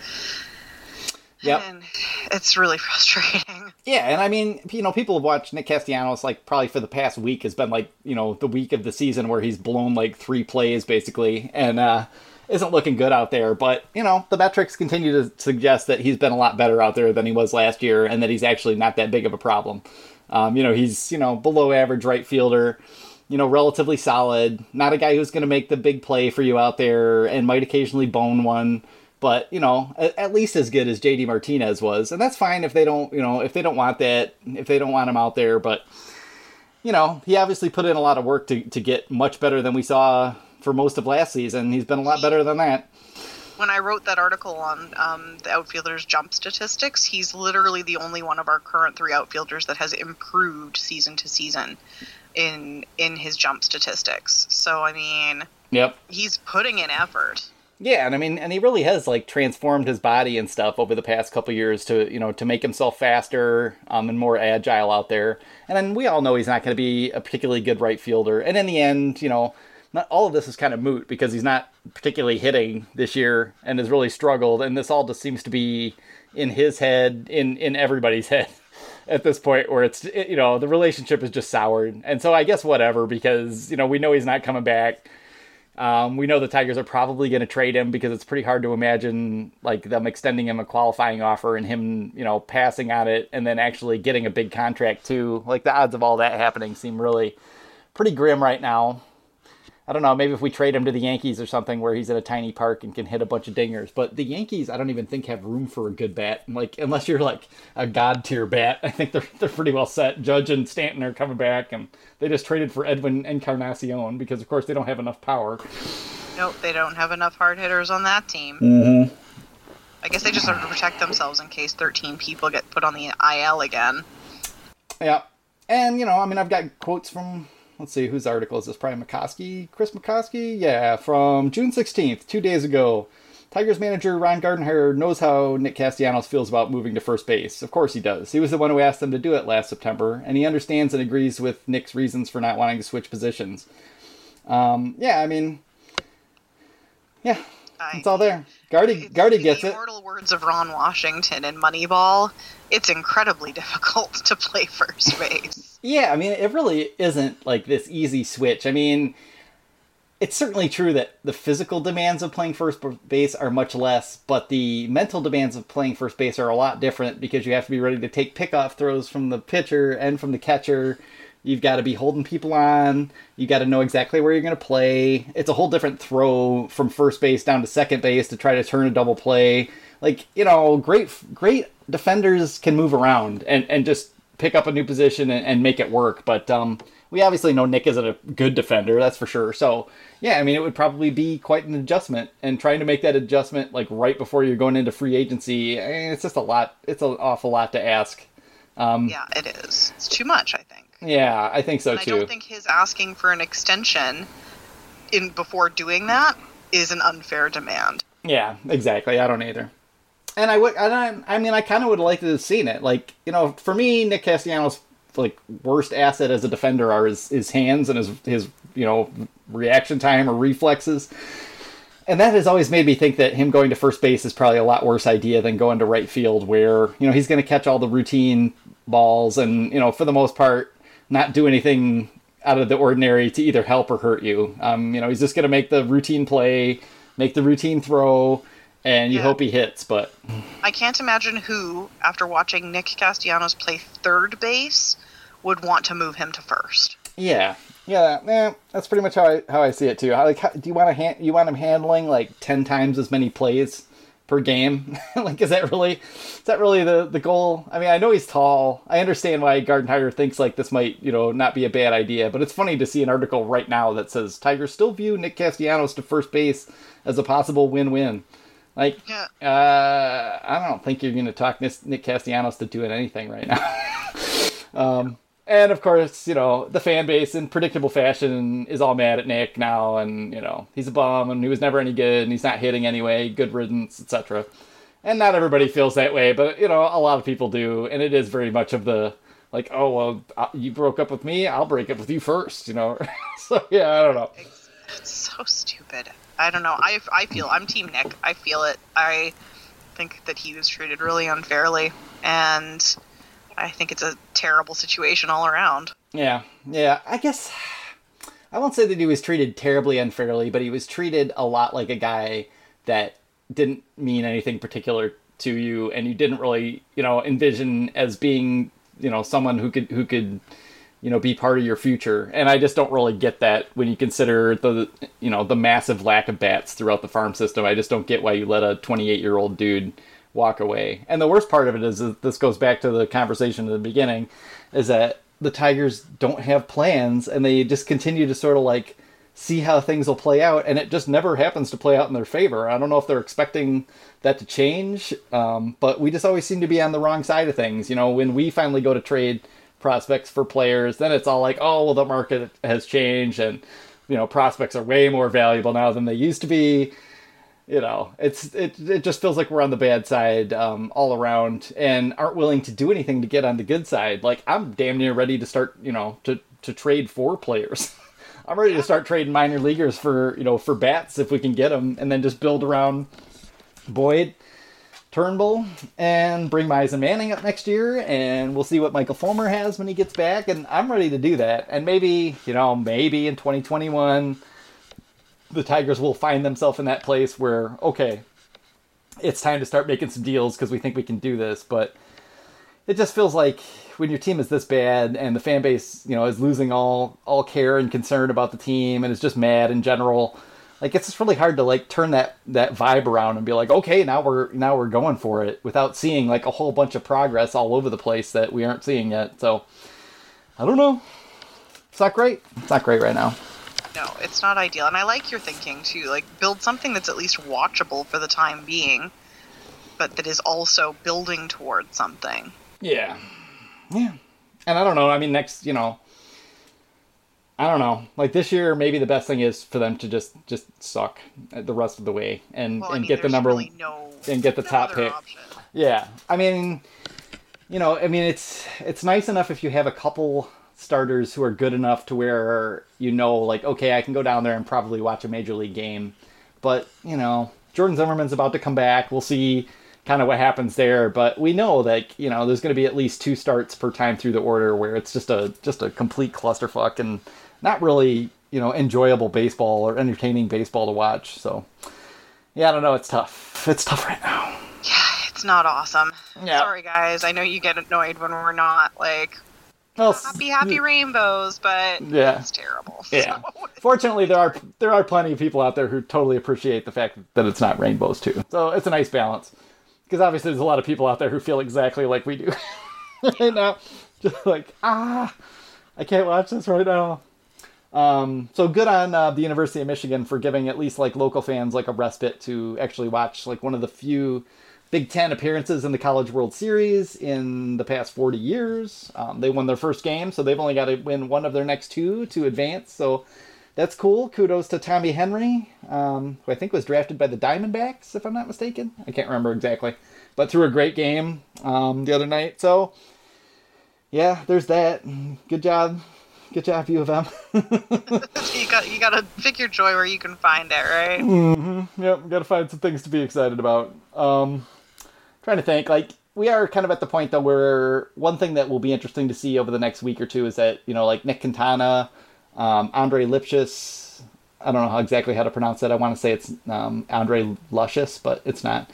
Yep. And it's really frustrating. Yeah, and I mean, people have watched Nick Castellanos, like, probably for the past week has been, like, the week of the season where he's blown, like, 3 plays, basically, and isn't looking good out there. But, the metrics continue to suggest that he's been a lot better out there than he was last year, and that he's actually not that big of a problem. He's, below average right fielder, relatively solid, not a guy who's going to make the big play for you out there, and might occasionally bone one. But, at least as good as JD Martinez was. And that's fine if they don't, if they don't want that, if they don't want him out there. But, he obviously put in a lot of work to get much better than we saw for most of last season. He's been a lot better than that. When I wrote that article on the outfielders' jump statistics, he's literally the only one of our current 3 outfielders that has improved season to season in his jump statistics. So, I mean, yep, he's putting in effort. Yeah, and I mean, and he really has like transformed his body and stuff over the past couple of years to make himself faster and more agile out there. And then we all know he's not going to be a particularly good right fielder. And in the end, not all of this is kind of moot because he's not particularly hitting this year and has really struggled. And this all just seems to be in his head, in everybody's head at this point where it's, the relationship is just soured. And so I guess whatever, because, we know he's not coming back. We know the Tigers are probably going to trade him because it's pretty hard to imagine like them extending him a qualifying offer and him, passing on it and then actually getting a big contract too. Like the odds of all that happening seem really pretty grim right now. I don't know, maybe if we trade him to the Yankees or something where he's in a tiny park and can hit a bunch of dingers. But the Yankees, I don't even think have room for a good bat. Like, unless you're like a god tier bat, I think they're pretty well set. Judge and Stanton are coming back, and they just traded for Edwin Encarnacion because, of course, they don't have enough power. Nope, they don't have enough hard hitters on that team. Mm-hmm. I guess they just sort of protect themselves in case 13 people get put on the IL again. Yeah. And, I've got quotes from... Let's see, whose article is this? Probably McCoskey? Chris McCoskey? Yeah, from June 16th, 2 days ago. Tigers manager Ron Gardenhire knows how Nick Castellanos feels about moving to first base. Of course he does. He was the one who asked him to do it last September, and he understands and agrees with Nick's reasons for not wanting to switch positions. It's all there. Gardy gets it. The immortal words of Ron Washington in Moneyball, it's incredibly difficult to play first base. Yeah, it really isn't like this easy switch. It's certainly true that the physical demands of playing first base are much less, but the mental demands of playing first base are a lot different because you have to be ready to take pickoff throws from the pitcher and from the catcher. You've got to be holding people on. You got to know exactly where you're going to play. It's a whole different throw from first base down to second base to try to turn a double play. Like, great defenders can move around and just pick up a new position and make it work. But we obviously know Nick isn't a good defender, that's for sure. So, yeah, it would probably be quite an adjustment. And trying to make that adjustment like right before you're going into free agency, it's just a lot. It's an awful lot to ask. Yeah, it is. It's too much, I think. Yeah, I think so and too. I don't think his asking for an extension before doing that is an unfair demand. Yeah, exactly. I don't either. And I kind of would have liked to have seen it. Like, for me, Nick Castellanos' like worst asset as a defender are his hands and his reaction time or reflexes. And that has always made me think that him going to first base is probably a lot worse idea than going to right field where, he's going to catch all the routine balls and, for the most part, not do anything out of the ordinary to either help or hurt you. He's just going to make the routine play, make the routine throw, and you hope he hits, but... I can't imagine who, after watching Nick Castellanos play third base, would want to move him to first. Yeah, that's pretty much how I see it too. Do you want him handling like 10 times as many plays per game? Like, is that really the goal? I know he's tall. I understand why Gardenhire thinks like this might, not be a bad idea, but it's funny to see an article right now that says Tigers still view Nick Castellanos to first base as a possible win-win. Like, I don't think you're going to talk Nick Castellanos to doing anything right now. And of course, the fan base in predictable fashion is all mad at Nick now, and he's a bum and he was never any good and he's not hitting anyway, good riddance, etc. And not everybody feels that way, but a lot of people do, and it is very much of the like, oh well, you broke up with me, I'll break up with you first, So yeah, I don't know. It's so stupid. I don't know. I'm Team Nick. I feel it. I think that he was treated really unfairly, and I think it's a terrible situation all around. Yeah. I guess I won't say that he was treated terribly unfairly, but he was treated a lot like a guy that didn't mean anything particular to you, and you didn't really, envision as being, someone who could, be part of your future. And I just don't really get that when you consider the massive lack of bats throughout the farm system. I just don't get why you let a 28-year-old dude walk away. And the worst part of it is that this goes back to the conversation at the beginning, is that the Tigers don't have plans and they just continue to sort of like see how things will play out, and it just never happens to play out in their favor. I don't know if they're expecting that to change, but we just always seem to be on the wrong side of things. When we finally go to trade prospects for players, then it's all like, oh, well, the market has changed and, prospects are way more valuable now than they used to be. It just feels like we're on the bad side all around and aren't willing to do anything to get on the good side. Like, I'm damn near ready to start, to trade for players. I'm ready to start trading minor leaguers for bats if we can get them, and then just build around Boyd. Turnbull and bring Myson Manning up next year, and we'll see what Michael Fulmer has when he gets back, and I'm ready to do that. And maybe in 2021, the Tigers will find themselves in that place where, okay, it's time to start making some deals because we think we can do this. But it just feels like when your team is this bad and the fan base, is losing all care and concern about the team and is just mad in general, like, it's just really hard to, like, turn that vibe around and be like, okay, now we're going for it without seeing, like, a whole bunch of progress all over the place that we aren't seeing yet. So, I don't know. It's not great. It's not great right now. No, it's not ideal. And I like your thinking, too. Like, build something that's at least watchable for the time being, but that is also building towards something. Yeah. Yeah. And I don't know. I mean, next, I don't know. Like, this year, maybe the best thing is for them to just suck the rest of the way and get the number really and get the top pick. Option. Yeah. I mean, it's nice enough if you have a couple starters who are good enough to where, like, okay, I can go down there and probably watch a major league game. But, Jordan Zimmerman's about to come back. We'll see kind of what happens there. But we know that, there's going to be at least 2 starts per time through the order where it's just a complete clusterfuck and not really, enjoyable baseball or entertaining baseball to watch. So, yeah, I don't know. It's tough. It's tough right now. Yeah, it's not awesome. Yeah. Sorry, guys. I know you get annoyed when we're not, like, happy rainbows, but yeah, it's terrible. Yeah. So. Fortunately, there are plenty of people out there who totally appreciate the fact that it's not rainbows, too. So it's a nice balance. Because obviously there's a lot of people out there who feel exactly like we do right now. Just like, I can't watch this right now. So good on the University of Michigan for giving at least like local fans like a respite to actually watch like one of the few Big Ten appearances in the College World Series in the past 40 years. They won their first game, so they've only got to win one of their next 2 to advance. So that's cool. Kudos to Tommy Henry, who I think was drafted by the Diamondbacks, if I'm not mistaken. I can't remember exactly, but threw a great game the other night. So yeah, there's that. Good job. Good job, U of M. you gotta pick your joy where you can find it, right? Mm-hmm. Yep, gotta find some things to be excited about. Trying to think, like, we are kind of at the point, though, where one thing that will be interesting to see over the next week or two is that, like Nick Quintana, Andre Lipschitz, I don't know exactly how to pronounce that. I want to say it's Andre Luscious, but it's not.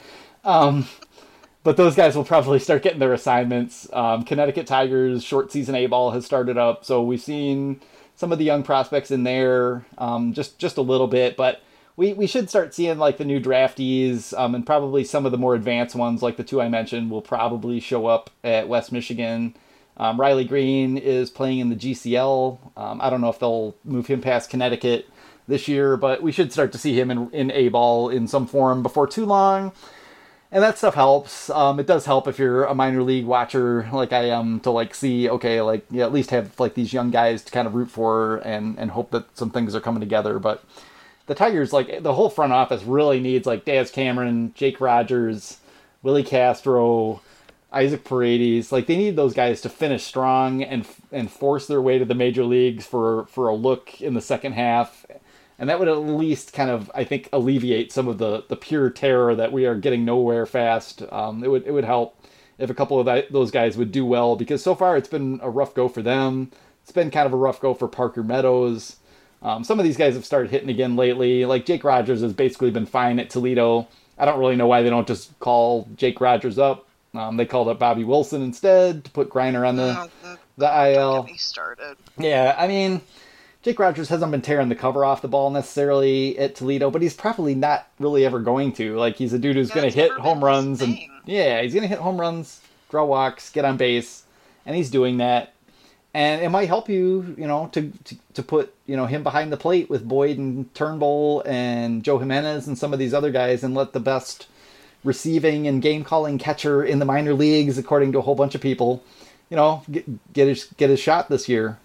But those guys will probably start getting their assignments. Connecticut Tigers short season A-ball has started up, so we've seen some of the young prospects in there, just a little bit. But we should start seeing like the new draftees, and probably some of the more advanced ones, like the 2 I mentioned, will probably show up at West Michigan. Riley Green is playing in the GCL. I don't know if they'll move him past Connecticut this year, but we should start to see him in A-ball in some form before too long. And that stuff helps. It does help if you're a minor league watcher like I am to like see, okay, like, yeah, at least have like these young guys to kind of root for and hope that some things are coming together. But the Tigers, like the whole front office really needs like Daz Cameron, Jake Rogers, Willie Castro, Isaac Paredes. Like they need those guys to finish strong and force their way to the major leagues for a look in the second half. And that would at least kind of, I think, alleviate some of the pure terror that we are getting nowhere fast. It would help if a couple of those guys would do well, because so far it's been a rough go for them. It's been kind of a rough go for Parker Meadows. Some of these guys have started hitting again lately. Like Jake Rogers has basically been fine at Toledo. I don't really know why they don't just call Jake Rogers up. They called up Bobby Wilson instead to put Griner on the IL. Don't get me started. Yeah, I mean, Jake Rogers hasn't been tearing the cover off the ball necessarily at Toledo, but he's probably not really ever going to. Like, he's a dude who's going to hit home runs. And yeah, he's going to hit home runs, draw walks, get on base, and he's doing that. And it might help you, to put, him behind the plate with Boyd and Turnbull and Joe Jimenez and some of these other guys and let the best receiving and game-calling catcher in the minor leagues, according to a whole bunch of people, get his shot this year.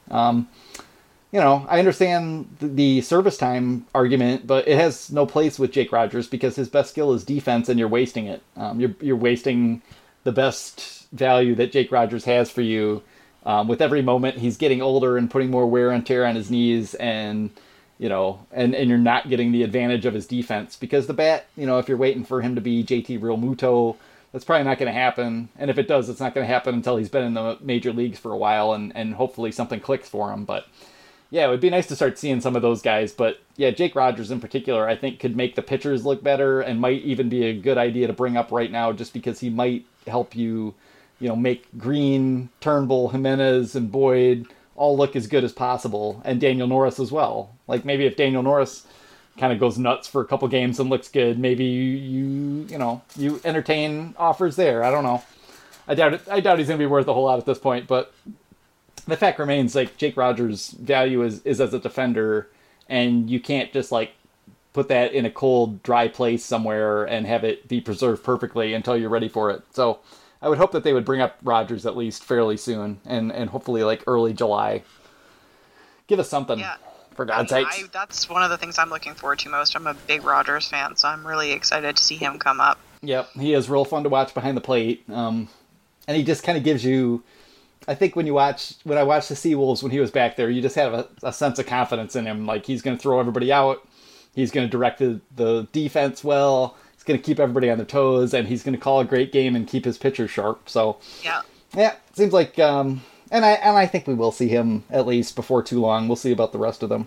I understand the service time argument, but it has no place with Jake Rogers because his best skill is defense, and you're wasting it. You're wasting the best value that Jake Rogers has for you. With every moment, he's getting older and putting more wear and tear on his knees, and you're not getting the advantage of his defense because the bat. If you're waiting for him to be JT Realmuto That's probably not going to happen. And if it does, it's not going to happen until he's been in the major leagues for a while and hopefully something clicks for him. But yeah, it would be nice to start seeing some of those guys. But yeah, Jake Rogers in particular, I think could make the pitchers look better and might even be a good idea to bring up right now just because he might help you, make Green, Turnbull, Jimenez, and Boyd all look as good as possible. And Daniel Norris as well. Like maybe if Daniel Norris kind of goes nuts for a couple games and looks good, maybe you entertain offers there. I don't know. I doubt it. I doubt he's going to be worth a whole lot at this point, but the fact remains, like, Jake Rogers' value is as a defender, and you can't just, like, put that in a cold, dry place somewhere and have it be preserved perfectly until you're ready for it. So I would hope that they would bring up Rogers at least fairly soon, and hopefully, like, early July. Give us something. Yeah. For God's sakes. That's one of the things I'm looking forward to most. I'm a big Rogers fan, so I'm really excited to see him come up. Yep, he is real fun to watch behind the plate. And he just kind of gives you, I think when I watched the Seawolves when he was back there, you just have a sense of confidence in him. Like, he's going to throw everybody out. He's going to direct the defense well. He's going to keep everybody on their toes, and he's going to call a great game and keep his pitchers sharp. So, yeah, seems like... And I think we will see him at least before too long. We'll see about the rest of them.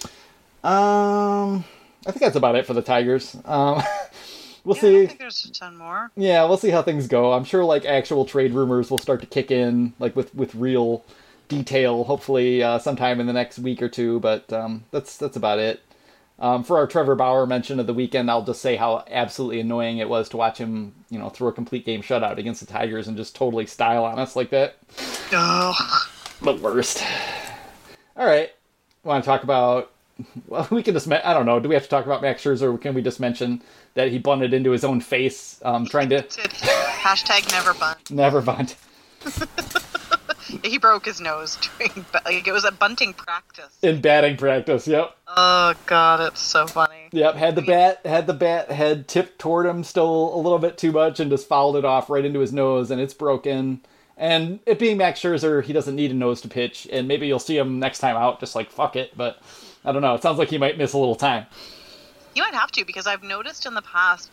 I think that's about it for the Tigers. We'll see. I don't think there's a ton more. Yeah, we'll see how things go. I'm sure like actual trade rumors will start to kick in, like with real detail, hopefully sometime in the next week or two. But that's about it. For our Trevor Bauer mention of the weekend, I'll just say how absolutely annoying it was to watch him, throw a complete game shutout against the Tigers and just totally style on us like that. Oh. The worst. All right. Want to talk about... Well, we can just... I don't know. Do we have to talk about Max Scherzer, or can we just mention that he bunted into his own face trying to... Hashtag never bunt. Never bunt. He broke his nose during, it was a bunting practice. In batting practice, yep. Oh god, it's so funny. Yep, had the bat head tipped toward him still a little bit too much and just fouled it off right into his nose, and it's broken. And it being Max Scherzer, he doesn't need a nose to pitch, and maybe you'll see him next time out just like fuck it, but I don't know. It sounds like he might miss a little time. He might have to, because I've noticed in the past,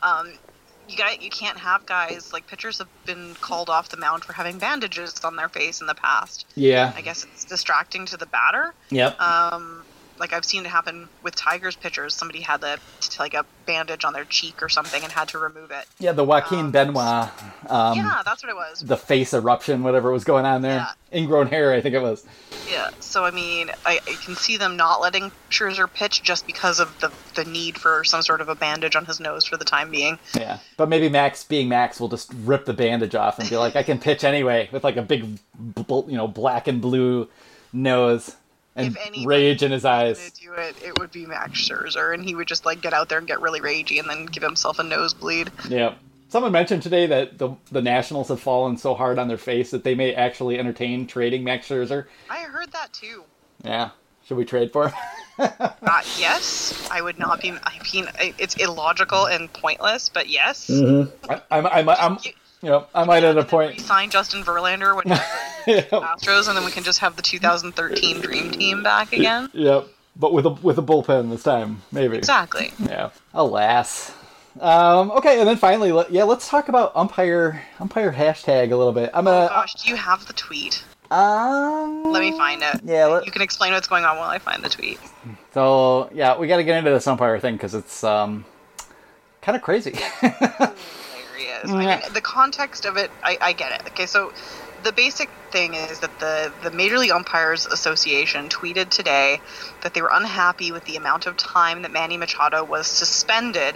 you can't have guys, like, pitchers have been called off the mound for having bandages on their face in the past. Yeah. I guess it's distracting to the batter. Yep. Like, I've seen it happen with Tigers pitchers. Somebody had a bandage on their cheek or something and had to remove it. Yeah, the Joaquin Benoit. Yeah, that's what it was. The face eruption, whatever was going on there. Yeah. Ingrown hair, I think it was. Yeah, so, I mean, I can see them not letting Scherzer pitch just because of the need for some sort of a bandage on his nose for the time being. Yeah, but maybe Max, being Max, will just rip the bandage off and be like, I can pitch anyway, with like a big, black and blue nose. And rage in his eyes. To do it would be Max Scherzer, and he would just get out there and get really ragey, and then give himself a nosebleed. Yeah. Someone mentioned today that the Nationals have fallen so hard on their face that they may actually entertain trading Max Scherzer. I heard that too. Yeah. Should we trade for him? Yes. I would not be. I mean, it's illogical and pointless, but yes. Mm-hmm. I might at a point sign Justin Verlander when he's Astros, and then we can just have the 2013 Dream Team back again. Yep, but with a bullpen this time, maybe. Exactly. Yeah. Alas. Okay, and then finally, let's talk about umpire hashtag a little bit. Oh gosh, do you have the tweet? Let me find it. Yeah. You can explain what's going on while I find the tweet. So yeah, we got to get into this umpire thing because it's kind of crazy. Is. I mean, the context of it, I get it. Okay, so the basic thing is that the Major League Umpires Association tweeted today that they were unhappy with the amount of time that Manny Machado was suspended.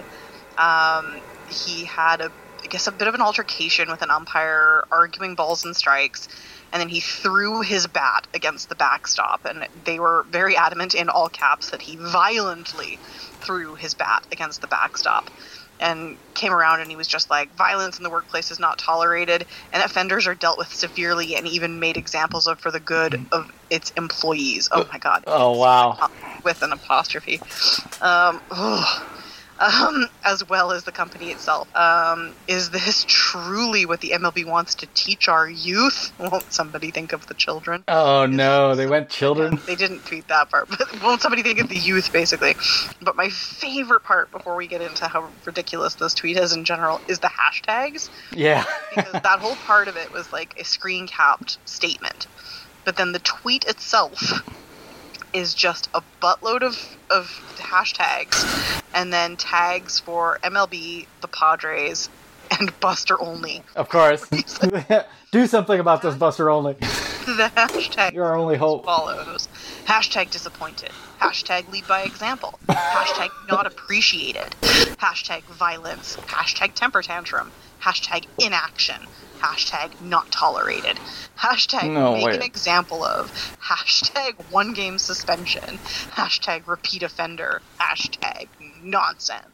He had a bit of an altercation with an umpire, arguing balls and strikes, and then he threw his bat against the backstop, and they were very adamant in all caps that he violently threw his bat against the backstop. And came around and he was just like, violence in the workplace is not tolerated, and offenders are dealt with severely and even made examples of for the good of its employees. Oh my god. Oh wow. With an apostrophe. as well as the company itself. Is this truly what the MLB wants to teach our youth? Won't somebody think of the children? Oh no, they went children. They didn't tweet that part, but won't somebody think of the youth, basically? But my favorite part, before we get into how ridiculous this tweet is in general, is the hashtags. Yeah. Because that whole part of it was like a screen-capped statement. But then the tweet itself is just a buttload of hashtags, and then tags for MLB, the Padres, and Buster Olney. Of course. Do something about this, Buster Olney. The hashtag You're our only hope. follows. Hashtag disappointed. Hashtag lead by example. Hashtag not appreciated. Hashtag violence. Hashtag temper tantrum. Hashtag inaction. Hashtag not tolerated. Hashtag make an example of. Hashtag 1 game suspension. Hashtag repeat offender. Hashtag nonsense.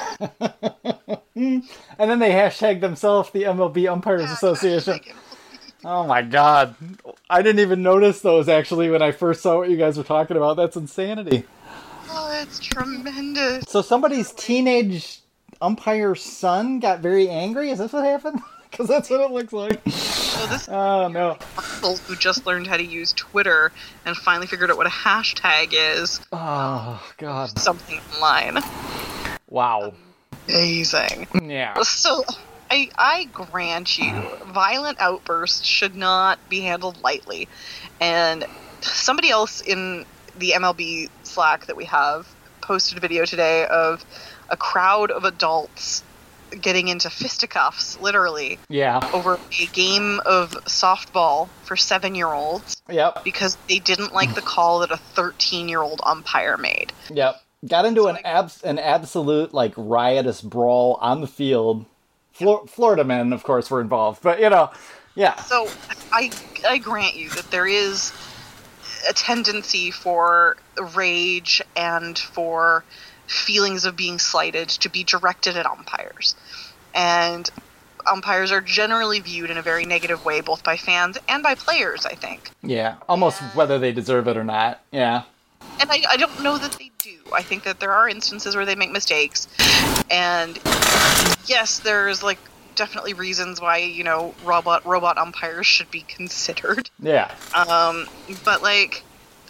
And then they hashtag themselves the MLB Umpires Association. Oh my god. I didn't even notice those actually when I first saw what you guys were talking about. That's insanity. Oh, it's tremendous. So somebody's teenage umpire son got very angry? Is this what happened? Because that's what it looks like. So this Oh no. Michael, who just learned how to use Twitter and finally figured out what a hashtag is. Oh god. Something online. Wow. Amazing. Yeah. So, I grant you, violent outbursts should not be handled lightly. And somebody else in the MLB Slack that we have posted a video today of a crowd of adults getting into fisticuffs, literally, Yeah. over a game of softball for 7-year-olds Yep. because they didn't like the call that a 13-year-old umpire made. Yep. Got into an absolute like riotous brawl on the field. Florida men, of course, were involved, but yeah. So I grant you that there is a tendency for rage and for feelings of being slighted to be directed at umpires. And umpires are generally viewed in a very negative way, both by fans and by players, I think. Yeah, almost whether they deserve it or not. Yeah. And I don't know that they do. I think that there are instances where they make mistakes. And yes, there's like definitely reasons why, robot umpires should be considered. Yeah. But like,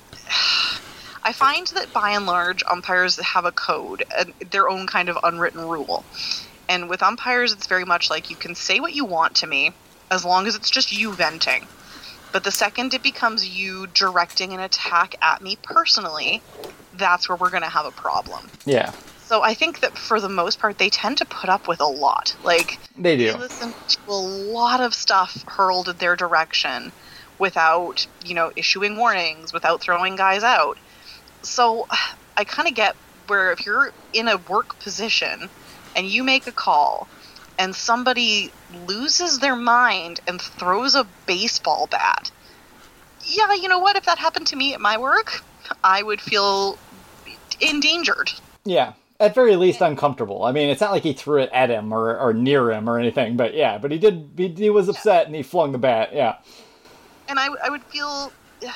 I find that by and large, umpires have a code, their own kind of unwritten rule. And with umpires, it's very much like you can say what you want to me, as long as it's just you venting. But the second it becomes you directing an attack at me personally, that's where we're going to have a problem. Yeah. So I think that for the most part, they tend to put up with a lot. Like, they do. They listen to a lot of stuff hurled in their direction without, issuing warnings, without throwing guys out. So I kind of get where if you're in a work position and you make a call and somebody loses their mind and throws a baseball bat, yeah, you know what? If that happened to me at my work, I would feel endangered. Yeah, at very least uncomfortable. I mean, it's not like he threw it at him or near him or anything, but yeah, but he was upset and he flung the bat, yeah. And I would feel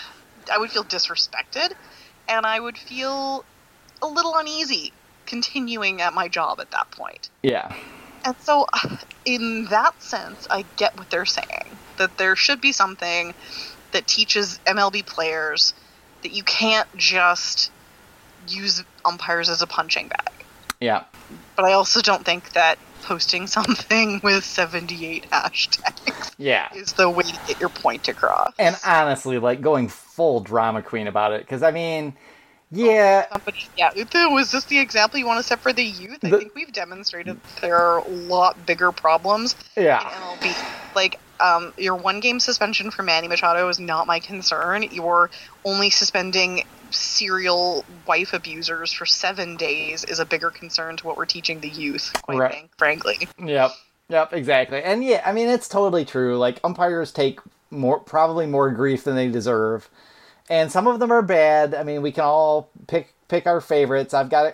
disrespected, and I would feel a little uneasy continuing at my job at that point. Yeah. And so, in that sense, I get what they're saying. That there should be something that teaches MLB players that you can't just use umpires as a punching bag. Yeah. But I also don't think that posting something with 78 hashtags is the way to get your point across. And honestly, like, going full drama queen about it, because, I mean... Yeah. Was this the example you want to set for the youth? I think we've demonstrated there are a lot bigger problems in MLB. Like, your 1 game suspension for Manny Machado is not my concern. You're only suspending serial wife abusers for 7 days is a bigger concern to what we're teaching the youth, frankly. Yep, exactly. And yeah, I mean, it's totally true. Like, umpires take probably more grief than they deserve. And some of them are bad. I mean, we can all pick our favorites. I've got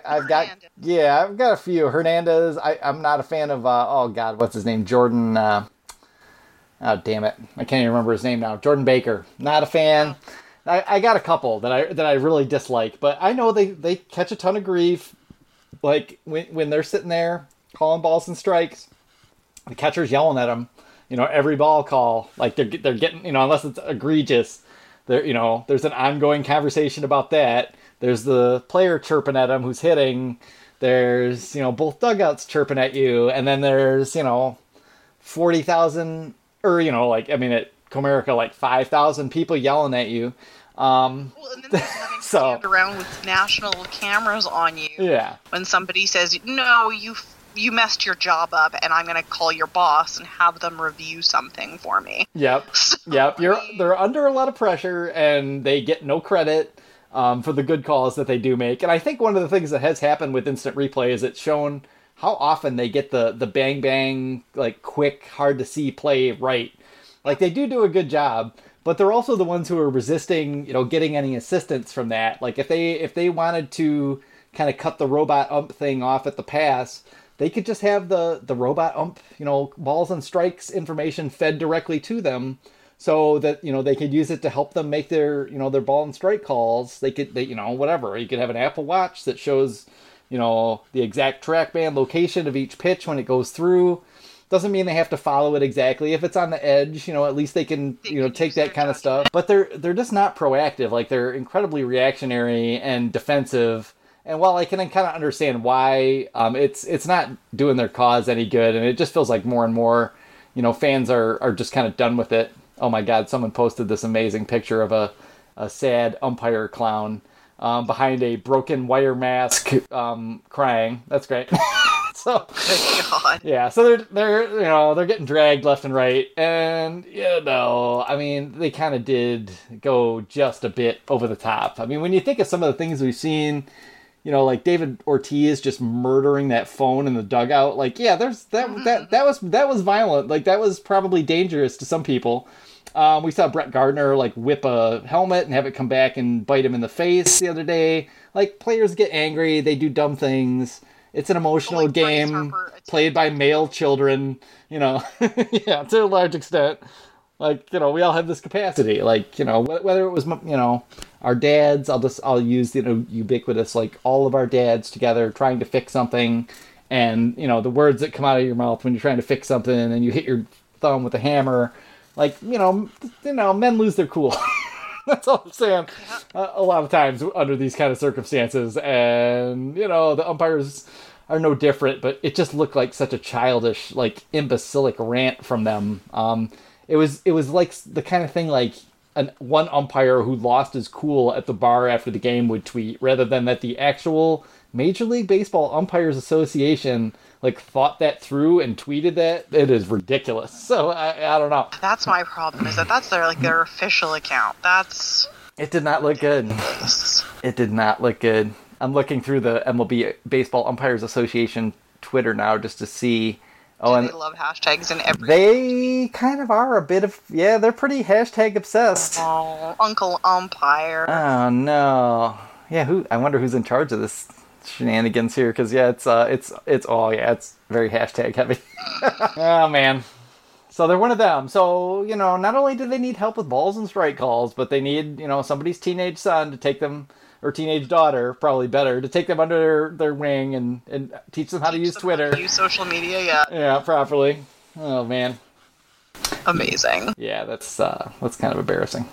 a few. Hernandez. I'm not a fan of. What's his name? Jordan. Oh, damn it! I can't even remember his name now. Jordan Baker. Not a fan. I got a couple that I really dislike, but I know they catch a ton of grief. like when they're sitting there calling balls and strikes, the catcher's yelling at them, every ball call, like they're getting, unless it's egregious, there's an ongoing conversation about that. There's the player chirping at him who's hitting. There's, both dugouts chirping at you, and then there's, 40,000, or, at Comerica, like 5,000 people yelling at you. Well, and then there's having to stand around with national cameras on you. Yeah. When somebody says, no, you messed your job up, and I'm going to call your boss and have them review something for me. Yep. So, yep. They're under a lot of pressure, and they get no credit for the good calls that they do make. And I think one of the things that has happened with instant replay is it's shown how often they get the bang bang, like quick, hard to see play right. Like they do a good job, but they're also the ones who are resisting, getting any assistance from that. Like if they wanted to kind of cut the robot ump thing off at the pass, they could just have the robot ump, balls and strikes information fed directly to them, so that they could use it to help them make their their ball and strike calls. They whatever. You could have an Apple Watch that shows the exact TrackMan location of each pitch when it goes through. Doesn't mean they have to follow it exactly. If it's on the edge, at least they can take that kind of stuff. But they're just not proactive. Like they're incredibly reactionary and defensive. And while I can kind of understand why, it's not doing their cause any good, and it just feels like more and more, fans are just kind of done with it. Oh my God, someone posted this amazing picture of a sad umpire clown behind a broken wire mask crying. That's great. So, God. Yeah, so they're getting dragged left and right, and I mean, they kind of did go just a bit over the top. I mean, when you think of some of the things we've seen, like David Ortiz just murdering that phone in the dugout, like there's that was violent. Like that was probably dangerous to some people. We saw Brett Gardner like whip a helmet and have it come back and bite him in the face the other day. Like players get angry, they do dumb things. It's an emotional game played by male children, yeah, to a large extent. Like, we all have this capacity. Like, whether it was, our dads, I'll use, ubiquitous, like all of our dads together trying to fix something. And, the words that come out of your mouth when you're trying to fix something and you hit your thumb with a hammer, like, men lose their cool. That's all I'm saying. A lot of times under these kind of circumstances, and the umpires are no different. But it just looked like such a childish, like imbecilic rant from them. It was like the kind of thing like one umpire who lost his cool at the bar after the game would tweet, rather than that the actual Major League Baseball Umpires Association like thought that through and tweeted that. It is ridiculous. So I don't know. That's my problem, is that's their official account. It did not look good. It did not look good. I'm looking through the MLB Baseball Umpires Association Twitter now just to see. And they love hashtags and everything. They kind of are a bit of, they're pretty hashtag obsessed. Oh, Uncle Umpire. Oh no. Yeah, I wonder who's in charge of this shenanigans here, because it's very hashtag heavy. Oh man. So they're one of them. So, not only do they need help with balls and strike calls, but they need, somebody's teenage son to take them, or teenage daughter, probably better, to take them under their wing and teach them how to use Twitter. How to use social media, yeah. Yeah, properly. Oh man. Amazing. Yeah, that's kind of embarrassing.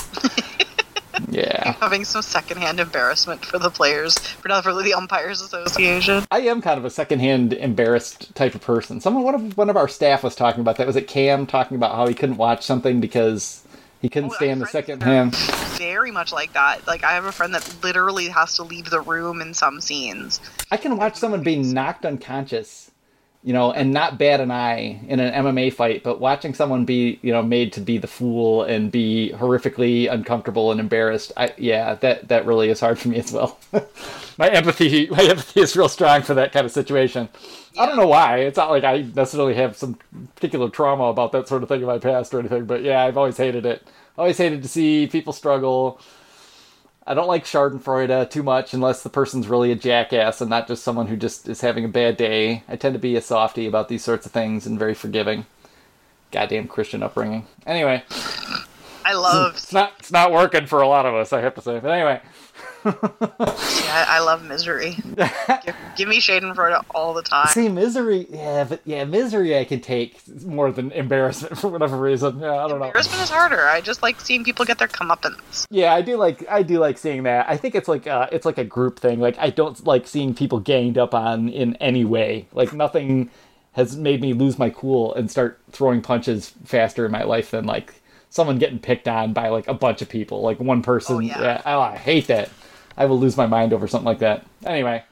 Yeah. Having some secondhand embarrassment for the players, for the Umpires Association. I am kind of a secondhand embarrassed type of person. One of our staff was talking about that. Was it Cam talking about how he couldn't watch something because he couldn't stand the second hand? Very much like that. Like, I have a friend that literally has to leave the room in some scenes. I can watch someone being knocked unconscious, and not bat an eye in an MMA fight, but watching someone be, made to be the fool and be horrifically uncomfortable and embarrassed, that really is hard for me as well. My empathy is real strong for that kind of situation. Yeah. I don't know why. It's not like I necessarily have some particular trauma about that sort of thing in my past or anything, but yeah, I've always hated it. Always hated to see people struggle. I don't like Schadenfreude too much unless the person's really a jackass and not just someone who just is having a bad day. I tend to be a softie about these sorts of things and very forgiving. Goddamn Christian upbringing. Anyway. I love... It's not working for a lot of us, I have to say. But anyway. Yeah, I love Misery. Give me Schadenfreude all the time. See, Misery, Misery I can take more than Embarrassment for whatever reason. Yeah, I don't know. Embarrassment is harder. I just like seeing people get their comeuppance. Yeah, I do like seeing that. I think it's like a group thing. Like, I don't like seeing people ganged up on in any way. Like, nothing has made me lose my cool and start throwing punches faster in my life than like someone getting picked on by like a bunch of people, like one person. Oh, yeah. I hate that. I will lose my mind over something like that. Anyway,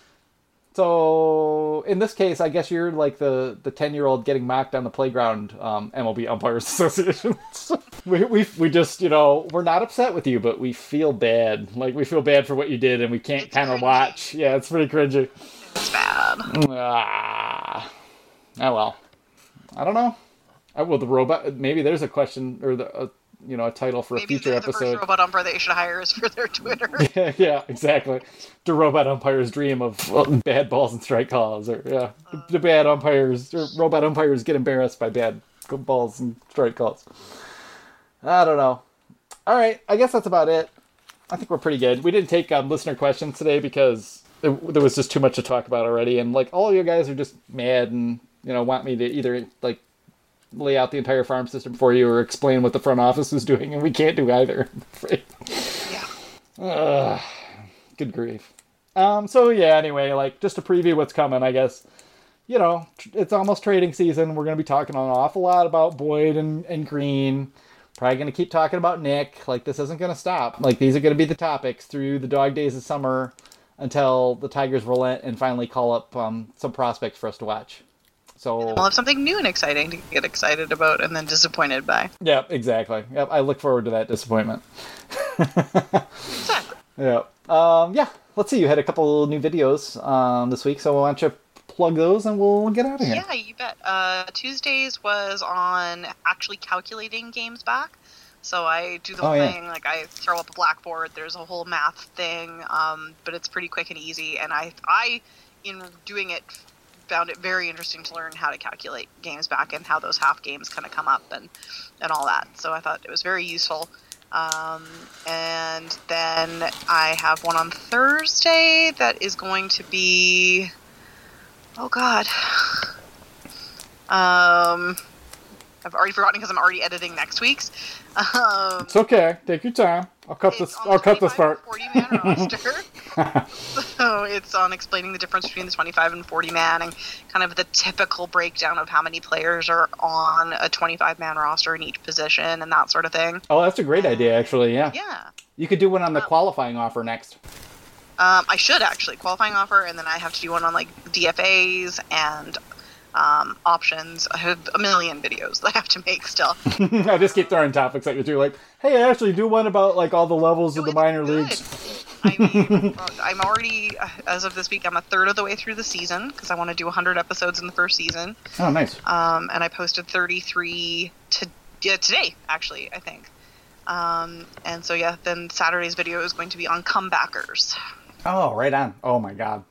so in this case, I guess you're like the 10-year-old getting mocked on the playground, MLB Umpires Association. we just, we're not upset with you, but we feel bad. Like, we feel bad for what you did, and we can't kind of watch. Yeah, it's pretty cringy. It's bad. Oh well. I don't know. Well, the robot. Maybe there's a question or a title for a future episode. Maybe the first robot umpire they should hire is for their Twitter. Yeah, exactly. The robot umpire's dream of bad balls and strike calls, or the bad umpires or robot umpires get embarrassed by bad balls and strike calls. I don't know. All right, I guess that's about it. I think we're pretty good. We didn't take listener questions today because there was just too much to talk about already, and like all you guys are just mad and want me to either like lay out the entire farm system for you or explain what the front office is doing, and we can't do either. Yeah. Good grief. So yeah, anyway, like just to preview what's coming, I guess, it's almost trading season. We're going to be talking an awful lot about Boyd and Green. Probably going to keep talking about Nick. Like, this isn't going to stop. Like, these are going to be the topics through the dog days of summer until the Tigers relent and finally call up some prospects for us to watch. So we'll have something new and exciting to get excited about and then disappointed by. Yep, exactly. Yep, I look forward to that disappointment. Exactly. Yep. Let's see. You had a couple new videos this week, so why don't you plug those and we'll get out of here. Yeah, you bet. Tuesdays was on actually calculating games back. So I do the whole thing, like I throw up a blackboard, there's a whole math thing, but it's pretty quick and easy, and I in doing it, found it very interesting to learn how to calculate games back and how those half games kind of come up and all that. So I thought it was very useful. And then I have one on Thursday that is going to be, I've already forgotten because I'm already editing next week's. It's okay. Take your time. I'll cut this part. 40-man roster. So it's on explaining the difference between the 25 and 40-man and kind of the typical breakdown of how many players are on a 25-man roster in each position and that sort of thing. Oh, that's a great idea, actually. Yeah. Yeah. You could do one on the qualifying offer next. I should actually qualifying offer, and then I have to do one on like DFAs and options. I have a million videos that I have to make still. I just keep throwing topics at you too, like, hey, actually do one about like all the levels of the minor leagues. I mean, I'm already, as of this week, I'm a third of the way through the season because I want to do 100 episodes in the first season. Oh, nice. And I posted 33 today, actually, I think. And so yeah, then Saturday's video is going to be on comebackers. Oh, right on. Oh my God.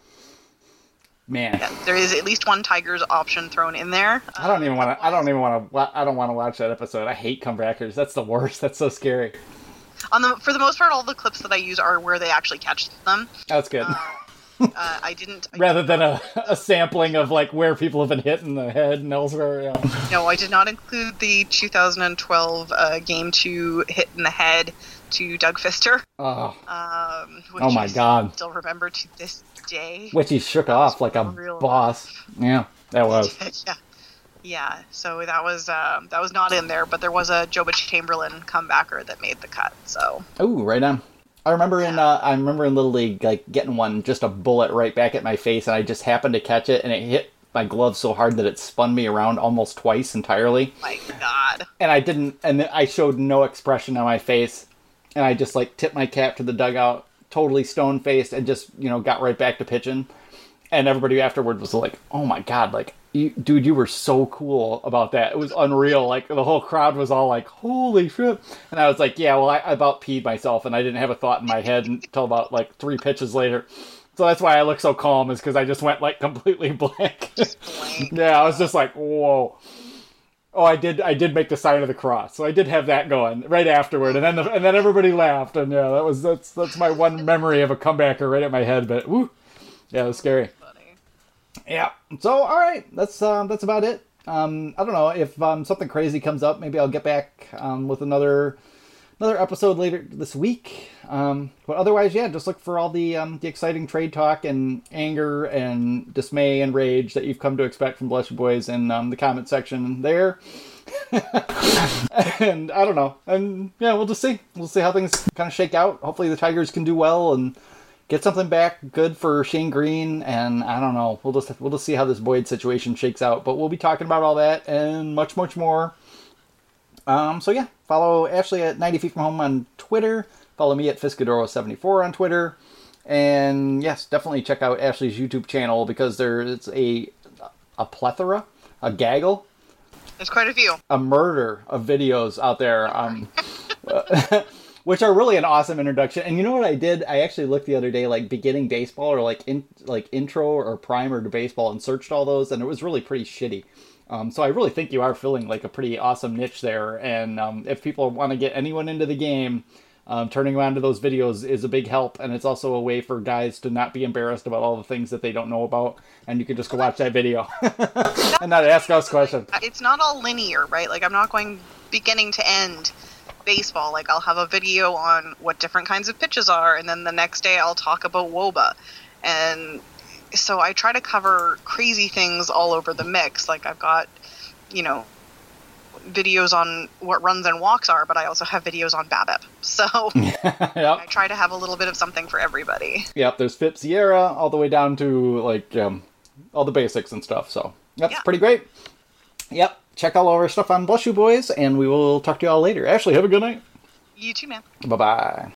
Man, yeah, there is at least one Tigers option thrown in there. I don't want to watch that episode. I hate comebackers. That's the worst. That's so scary. For the most part, all the clips that I use are where they actually catch them. That's good. I didn't. Rather than a sampling of like where people have been hit in the head and elsewhere. Yeah. No, I did not include the 2012 Game 2 hit in the head to Doug Fister. Oh. Which oh my God. I still remember to this day. Which he shook off like a boss. Yeah, that was. Yeah. So that was not in there, but there was a Joba Chamberlain comebacker that made the cut. So. Oh, right on. I remember in Little League, like getting one, just a bullet right back at my face, and I just happened to catch it, and it hit my glove so hard that it spun me around almost twice entirely. My God. And I showed no expression on my face, and I just like tipped my cap to the dugout, totally stone faced, and just got right back to pitching. And everybody afterward was like, "Oh my God, like, dude, you were so cool about that. It was unreal." Like, the whole crowd was all like, "Holy shit!" And I was like, "Yeah, well, I about peed myself, and I didn't have a thought in my head until about like 3 pitches later." So that's why I look so calm, is because I just went like completely blank. Just blank. Yeah, I was just like, "Whoa." Oh, I did make the sign of the cross, so I did have that going right afterward, and then everybody laughed, and yeah, that's my one memory of a comebacker right at my head. But woo, yeah, it was scary. Funny. Yeah. So all right, that's about it. I don't know if something crazy comes up, maybe I'll get back with another episode later this week. But otherwise, yeah, just look for all the exciting trade talk and anger and dismay and rage that you've come to expect from Bless You Boys in the comment section there. And I don't know. And yeah, we'll just see. We'll see how things kind of shake out. Hopefully the Tigers can do well and get something back good for Shane Green. And I don't know. We'll just see how this Boyd situation shakes out. But we'll be talking about all that and much, much more. So yeah, follow Ashley at 90 Feet From Home on Twitter. Follow me at Fiscadoro74 on Twitter. And yes, definitely check out Ashley's YouTube channel because there's a plethora, a gaggle. There's quite a few. A murder of videos out there, which are really an awesome introduction. And you know what I did? I actually looked the other day, like beginning baseball or like intro or primer to baseball, and searched all those, and it was really pretty shitty. So I really think you are filling like a pretty awesome niche there. And if people want to get anyone into the game, turning around to those videos is a big help. And it's also a way for guys to not be embarrassed about all the things that they don't know about. And you can just go watch that video and not ask us questions. It's not all linear, right? Like I'm not going beginning to end baseball. Like I'll have a video on what different kinds of pitches are. And then the next day I'll talk about WOBA. And so I try to cover crazy things all over the mix. Like I've got, videos on what runs and walks are, but I also have videos on BABIP. So Yep. I try to have a little bit of something for everybody. Yep, there's FIP Sierra all the way down to like all the basics and stuff. So that's pretty great. Yep, check all our stuff on Bless You Boys, and we will talk to you all later. Ashley, have a good night. You too, man. Bye-bye.